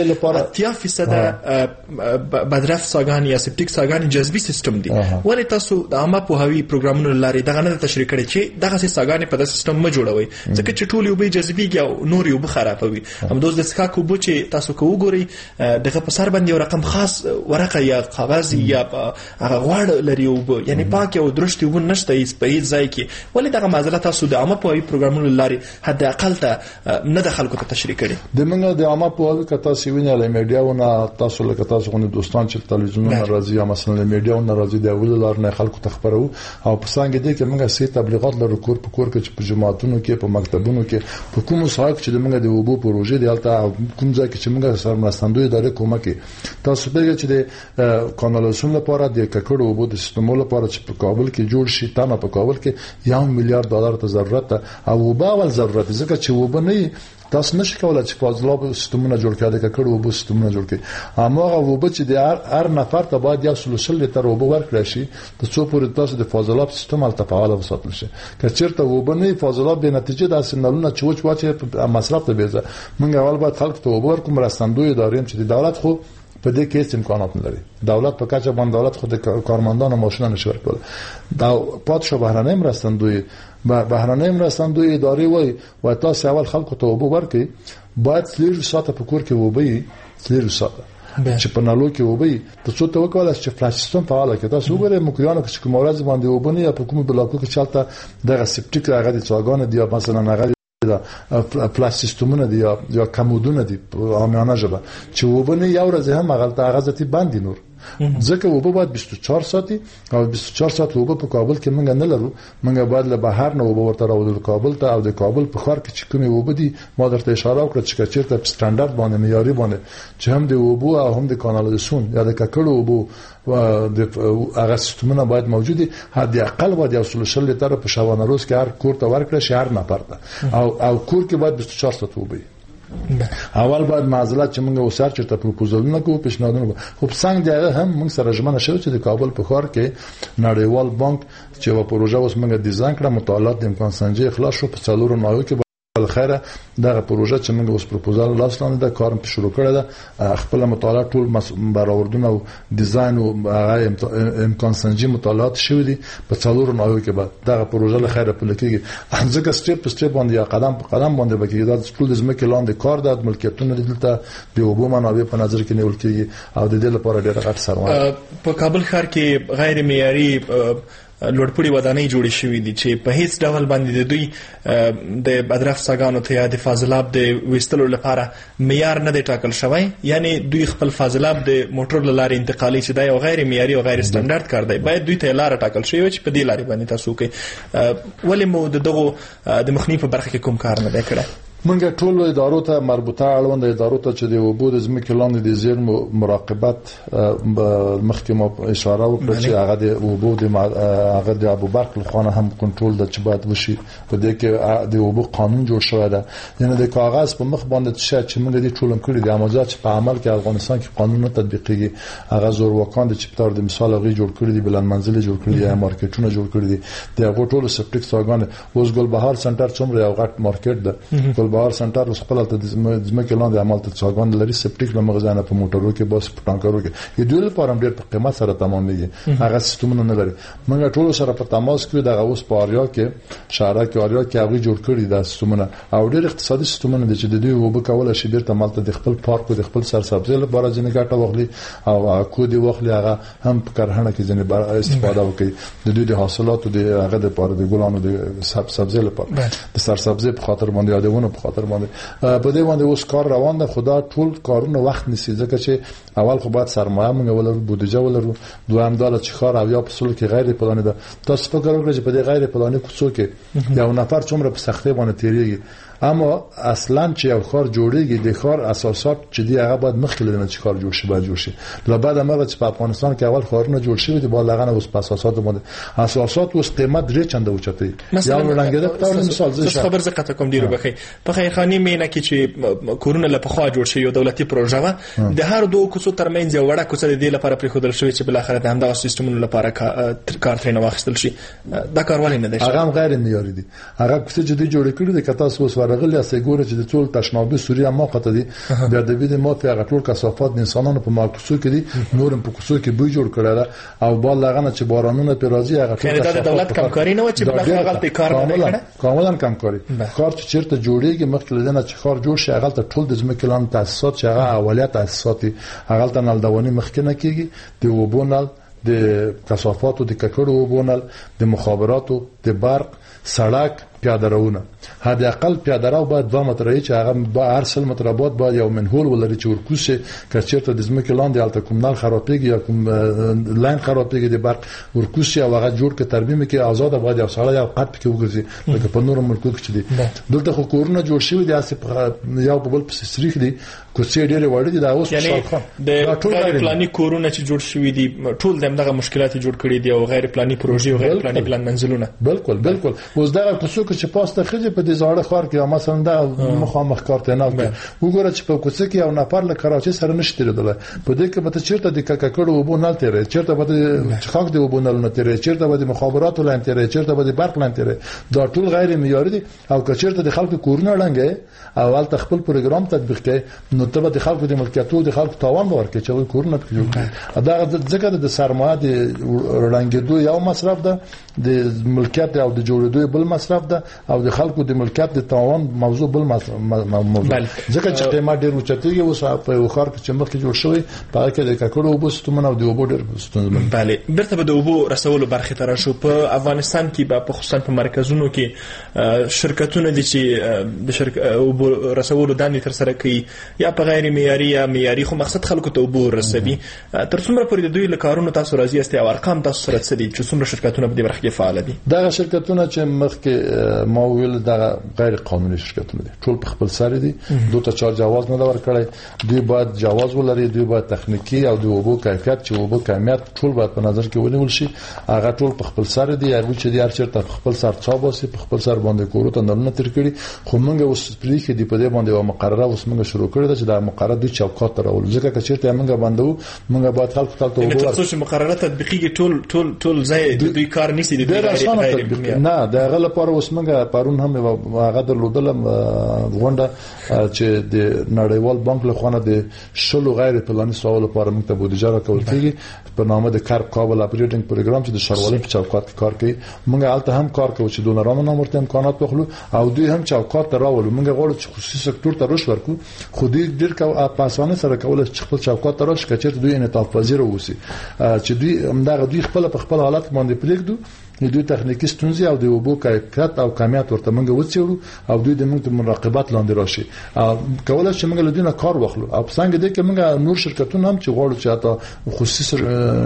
80% بدرف ساګان یا سپټیک ساګان جذبي سیستم دي. ولې تاسو د عامه پوهاوی پروګرامونو لاري دغه نه تشریح کړي چې دغه ساګان په د سیستم ما جوړوي ځکه چې ټول یو به جذبيږي او نور یو به خرابوي. همدوز د سکاکو بو چې تاسو کو وګوري دغه په سر باندې یو رقم خاص ورقه یا کاغذ یا هغه غوړ لري او یعنی پاک او درشت یو نشته هیڅ په هیڅ ځای کې. ولې دغه معضله تاسو د عامه پوهاوی پروګرامونو لاري حد اقل ته نه د خلکو ته تشریح کړي؟ د موږ د عامه زما په اړه کته سیوینه له میډیاونه تاسو له تاسو غو دوستان چې تلویزیونونه راځي یا مثلا له میډیاونه راځي د اول لار نه خلکو تخبرو او په څنګه دي چې موږ سي تبلیغات لرو کور په کور کې په جماعتونو کې په مکتبونو کې په کوم صاحب چې موږ د وبو پروژې دی البته کوم ځای کې چې موږ سره مرستندوی ادارې کومه کې تاسو به چې د کانالیزاسیون لپاره د ککړو وبو د سیستم لپاره چې په کابل کې جوړ شي تنه په کابل کې $1 میلیارډ ته ضرورت او وبا ول ضرورت ځکه چې وبو نه تاسو نشئ کولای چې فاضلاب سیستمونه جوړ کړئ د ککړو وبو سیستمونه جوړ کړئ اما وبو چې د هر نفر ته باید یو سلوشل لیټر وبو ورکړي شي د څو پورې تاسو د فاضلاب سیستم الته فعال وساتل شي که چیرته وبو نه فاضلاب به نتیجه د سنلونه چوچ واچي مصرف ته بیزه موږ اول باید خلک ته وبو ورکوم راستندوی ادارې چې د دولت خو په دې کې هیڅ امکانات نه لري دولت په کچه باندې دولت خود کارمندانو ماشينه نشي ورکول دا پاتشو بهرانه مرستندوی ادارې وای تاسو اول خلکو ته وبو ورکړي باید 3 ساعته په کور کې وبي 3 ساعته چې په نالو کې وبي ته څو ته وکولای چې فلاش سیستم فعال کړي تاسو وګورئ مکریانو چې کوم ورځ باندې وبني یا په کوم بلاکو کې چالتہ دغه سپټیک هغه د څاګانو دی مثلا هغه د فلاش سیستمونه دی یا کمودونه دی عامانه جبه چې وبني یو ورځ هم هغه ځتی باندې نور ځکه وبو باید 24 ساعتي او 24 ساعت وبو په کابل کې موږ نه لرو موږ باید له بهر نه وبو ورته راوړو کابل ته او د کابل په خار کې چې کومه وبو دي ما درته اشاره وکړه چې چیرته په سټانډرډ باندې معیاري باندې چې هم د وبو او هم د کانالیزاسیون یا د ککړو وبو و د هغه سیستمونه باید موجودي حد اقل باید یو سلوشل لیټر په شوانه روز کې هر کور ته ورکړي شهر نه پرته او کور کې باید 24 ساعت وبو اول باید معضلات چې موږ وسار چرته پروپوزالونه کوو پیشنهادونه خو څنګه دی هم موږ سره ژمنه شوه چې د کابل په ښار کې نړیوال بانک چې و پروژه اوس موږ ډیزاین کړه مطالعات د امکان سنجي اخلاص شو په څلورو نایو کې بالخيره دغه پروژه چې موږ اوس پروپوزال لاستانه د کارم په شروع کړه ده خپل مطالعات ټول برآوردونه او ډیزاین او امکان سنجي مطالعات شوه دي په څلورو نایو کې به دغه پروژه له خیره په لکېږي ځکه سټپ په سټپ باندې قدم په قدم باندې بکیږي دا ټول د ځمکې لاندې کار د ملکیتونو دلته د وبو منابع په نظر کې نیول کېږي او د دې لپاره ډېر غټ سرمایه په کابل ښار کې غیر معیاري لوړپوړي ودانۍ جوړې شوې دي چې په هیڅ ډول باندې د دوی د بدرف ساګانو ته یا د فاضلاب د وستلو لپاره معیار نه دی ټاکل شوی یعنی دوی خپل فاضلاب د موټر لارې انتقالي چې دا یو غیر معیاري او غیر سټانډرډ کار دی باید دوی ته لار ټاکل شوی چې په دې لارې باندې تاسو کې ولې مو دغه د مخنی په برخه کې کوم کار نه وکړه منګه ټول ادارو ته مربوطه اړوند ادارو ته چې د وبو د ځمکې لاندې د زیر مراقبت مخکې مو اشاره وکړه چې هغه د وبو د هغه د ابوبکر خانه هم کنټرول د چې باید وشي په دې کې د وبو قانون جوړ شوی دی یعنی د کاغذ په مخ باندې چې موږ د ټولم کړی دی اماجات چې په عمل کې افغانستان کې قانون نه تطبیقېږي هغه زور وکاند چې په تور د مثال هغه جوړ کړی دی بلند منزل جوړ کړی دی مارکیټونه جوړ کړی دي د هغه ټول سپټیک ساګان اوس ګل بهار سنټر څومره یو غټ مارکیټ ده بهار سنټر اوس خپل ته د ځمکې لاندې عمل ته څاګان لري سپټیک لمغزانه په موټرو کې بس په ټانکرو کې د دوی لپاره ډېر په قیمت سره تمامېږي هغه سیستمونه نه لري موږ ټول سره په تماس کې دغه اوس په اړیا کې شهر کې اړیا کې هغه جوړ کړی د سیستمونه او ډېر اقتصادي سیستمونه دي چې د دوی وب کول شي ډېر تمالته د خپل پارک او د خپل سرسبزي لپاره ځنه ګټه واخلي او کو دی واخلي هغه هم په کرهڼه کې ځنه استفاده وکړي د دوی د حاصلاتو د هغه د پاره د ګلانو د سبزي لپاره د سرسبزي په خاطر باندې یادونه په خاطر باندې په دې باندې اوس کار روان ده خدا ټول کارونه وخت نسی ځکه چې اول خو باید سرمایه موږ ولرو بودجه ولرو دوام داله چې کار او یا په سول کې غیر پلاني ده تاسو فکر وکړئ چې په دې غیر پلاني کوڅو کې یو نفر څومره په سختۍ باندې تیریږي اما اصلا چې یو خار جوړیږي د خار اساسات چې دی هغه باید مخکې لنه چې خار جوړ شي باید جوړ شي لا بعد هغه چې په افغانستان کې اول خارونه جوړ شوی دی باید لغنه اوس په اساسات باندې اساسات اوس قیمت درې چنده اوچتي یا ولنګده په تاسو مثال زه خبر زه قطع کوم ډیرو بخي په خیرخاني مینه کې چې کورونه له پخوا جوړ شي یو دولتي پروژه و د هر دوه کوڅو ترمنځ یو وړه کوڅه د دې لپاره پرې خودل شوی چې بل اخر د همدغه سیستمونو لپاره کار ترې نه واخیستل شي دا کارول نه دی هغه غیر معیاري دي هغه کوڅه چې دی جوړ کړی د کتاس اوس ورغلی اسګور چې د ټول تشنابي سوریا موقته دي د ادبي د موت هغه ټول کثافات د انسانانو په ماکسو کې دي نورم په کوڅو کې بوی جوړ کړل او بال لغنه چې بارانونه په راځي هغه ټول د دولت کمکاري نه و چې بل غلطي کار نه کړي کاملا کمکاري کار چې چیرته جوړیږي مخکې لدنه چې کار جوړ شي هغه ټول د ځمکې لاندې تاسیسات چې هغه اولیت تاسیسات هغه ته نل دواني مخکې نه کیږي د وبونل د کثافاتو د ککړو وبونل د مخابراتو د برق سړک پیاده روونه حد اقل پیاده رو باید 2 متره چې هغه با هر 100 متره باید یو منهول ولري چې ورکوسه کچېرته د ځمکې لاندې الته کوم نل خرابېږي یا کوم لاین خرابېږي د برق ورکوسه او هغه جوړ کې ترمیم کې آزاد باید یو سړی یو قط کې وګرځي لکه په نورو ملکو کې دي دلته خو کورونه جوړ شوی دي اسې یو په بل په سریخ دي کوڅې ډېرې وړې دي دا اوس د غیر پلاني کورونه چې جوړ شوی دي ټول دغه مشکلات جوړ کړي دي او غیر پلاني پروژې او غیر پلاني پلان منزلونه بالکل اوس دا کوڅو کې چې پاسته خځه په دې زاړه خار کې مثلا دا مخامخ کارته نه وګوره چې په کوڅه کې یو نفر له کراچۍ سره نشته درلله په دې کې به چیرته د ککړو وبو نه تیرې چیرته به خاک دی وبو نه تیرې چیرته به مخابرات لاین تیرې چیرته به برق لاین تیرې دا ټول غیر معیاري دي او چیرته د خلکو کورونه لنګي اول خپل پروګرام تطبیق کړي نو ته د خلکو د ملکیتو د خلکو تاوان ورکړي چې کورونه جوړ کړي دا ځکه د سرمایه د رنګېدو یو مصرف ده د ملکیت او د جوړېدو بل مصرف ده او د خلکو د ملکیت د تاوان موضوع بل موضوع ځکه چې قیمت ډېر اوچتېږي اوس په خار کې چې مخکې جوړ شوی په کې د ککړو وبو ستومن او د وبو ډېر ستونزمن بله برته به د وبو رسولو برخې تر شو په افغانستان کې به خصوصا په مرکزونو کې شرکتونه دي چې وبو رسولو دانې تر سره کوي یا په غیر معیاري یا معیاري خو مقصد خلکو ته وبو رسوي تر څومره پورې د دوی له کارونو تاسو راضي یاست او ارقام تاسو سره څه دي چې څومره شرکتونه په دې برخه کې فعال دي دا شرکتونه چې مخکې ما ویل دا غیر قانوني شرکتونه دي ټول په خپل سر دي دوی ته چا جواز نه ورکړي دوی باید جواز ولري دوی باید تخنیکی او د وبو کیفیت چې وبو کمیت ټول باید په نظر کې ونیول شي هغه ټول په خپل سر دي هغه چې هر چیرته په خپل سر څا باسي په خپل سر باندې کورو ته نه تر کړي خو موږ اوس پرې کې دی په دې باندې یو مقرره اوس موږ شروع کړی دا چې دا مقرره د چوکاټ راول ځکه چې چیرته موږ باندې موږ باید خلکو ته وګورو تاسو چې مقرره تطبیقي ټول ځای د دوی کار نشي د غیر نه دا غل لپاره اوس موږ پرون هم هغه درلودل غونډه چې د نړیوال بانک له خوا د شلو غیر پلاني سوال لپاره موږ ته بودیجه راکول کیږي په نامه د کارب کابل اپریټینګ پروګرام چې د شاروالۍ په چوکاټ کې کار کوي موږ الته هم کار کوو چې دونرانو نامرته امکانات واخلو او دوی هم چوکاټ ته راولو موږ غواړو چې خصوصي سکتور ته رشد ورکړو خو دوی ډیر په اسانه سره کولای شي خپل چوکاټ ته راشي چې دوی انعطاف پذیر اوسي چې دوی خپل په خپل حالت باندې پریږدو دوی تخنیکی ستونزې او د وبو کیفیت او کمیت ورته موږ وڅېړو او دوی د موږ مراقبت لاندې راشي کولای شي موږ له دوی نه کار واخلو او څنګه دې کې موږ نور شرکتونه هم چې غواړو چې حتی خصوصي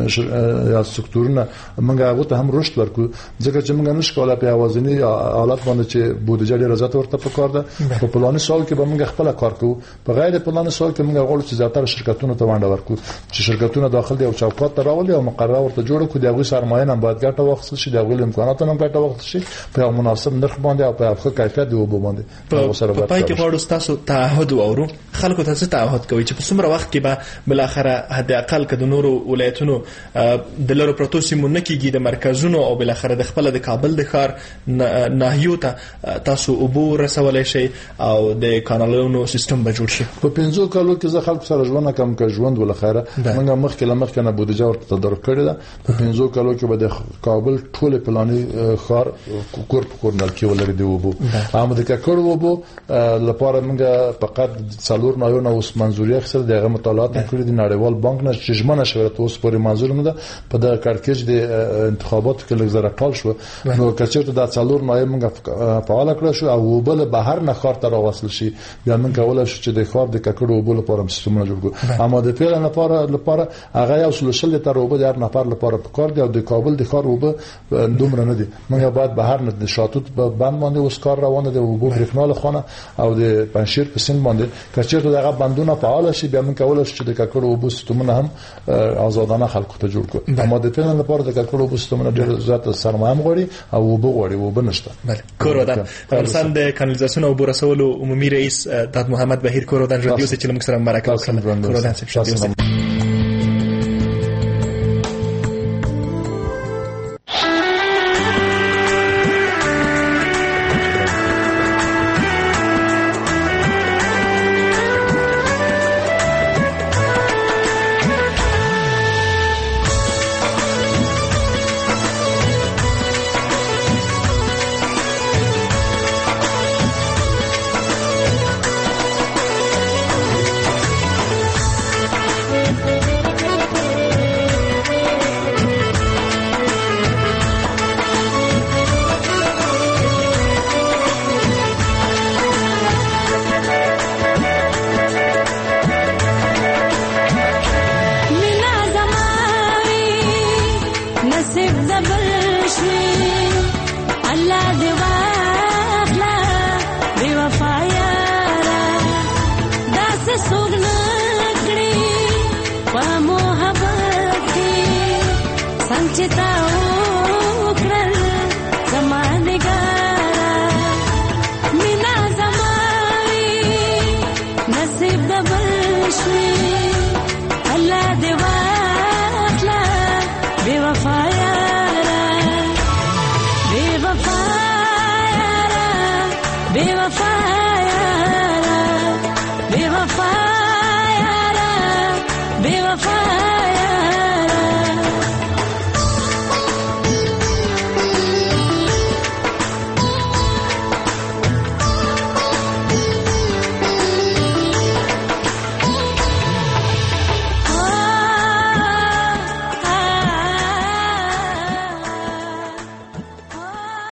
یا سکتورونه موږ هغه ته هم رشد ورکړو ځکه چې موږ نشو کولای په اوازنی حالت باندې چې بودیجه ډیره زیات ورته پکار ده په پلاني سال کې به موږ خپل کار کوو په غیر پلاني سال کې موږ غواړو چې زیاتره شرکتونه ته ونډه ورکړو چې شرکتونه داخل دی او چوکاټ ته راولي او مقرره ورته جوړ کړي دغه سرمایه نه باید ګټه واخیستل شي دغه امکانات هم ګټه واخیستل شي په مناسب نرخ باندې او په ښه کیفیت دی وبو باندې په پای کې غواړو تاسو تعهد اورو خلکو ته څه تعهد کوي چې په څومره وخت کې به بل اخره حد اقل کده نورو ولایتونو د لورو پروتو سیمو نه کېږي د مرکزونو او بل اخره د خپل د کابل د ښار ناحیو ته تاسو وبو رسولای شي او د کانالونو سیستم به جوړ شي په 15 کالو کې زه خلکو سره ژوند کوم که ژوند ول خیره موږ مخکې نه بودیجه ورته تدارک کړی دا په 15 کالو کې به د کابل ټول پلاني خار کور په کور نل کې ولري دی وبو هم د ککړ وبو لپاره موږ فقط څلور نایو نو اوس منځوري اخیستل دغه مطالعات کړی د نړیوال بانک نه چې ژمنه شوه ته اوس پورې منځور نه ده په د کارکېج د انتخاباتو کې لږ زره ټال شو نو کچېرته د څلور نایو موږ فعال کړو شو او وبل بهر نه خار ته راوصل شي بیا موږ کولای شو چې د خار د ککړ وبو لپاره سیستمونه جوړ کړو اما د پیل لپاره هغه یو سلوشل تر وبو د هر نفر لپاره کار دی او د کابل د خار وبو دومره نه دي موږ باید بهر نه د شاتوت بند باندې اوس کار روانه دی وبو برېښنا خونه او د پنځشیر په سین باندې کچېرته دغه بندونه فعال شي بیا موږ کولای شو چې د ککړ وبو سیستمونه هم آزادانه خلکو ته جوړ کړو اما د پیل لپاره د ککړ وبو سیستمونه ډېر زیات سرمایه غواړي او وبو غواړي وبو نشته بله کورودان افغانستان د کانالیزاسیون او بورسولو عمومي رئیس داد محمد بهیر کورودان رادیو چې موږ سره مرکه وکړه کورودان صاحب تا وکړل زما نګارا مینا زماوي نصیب د بلشوي الله دې واخلا بے وفا یارا بے وفا یارا بے وفا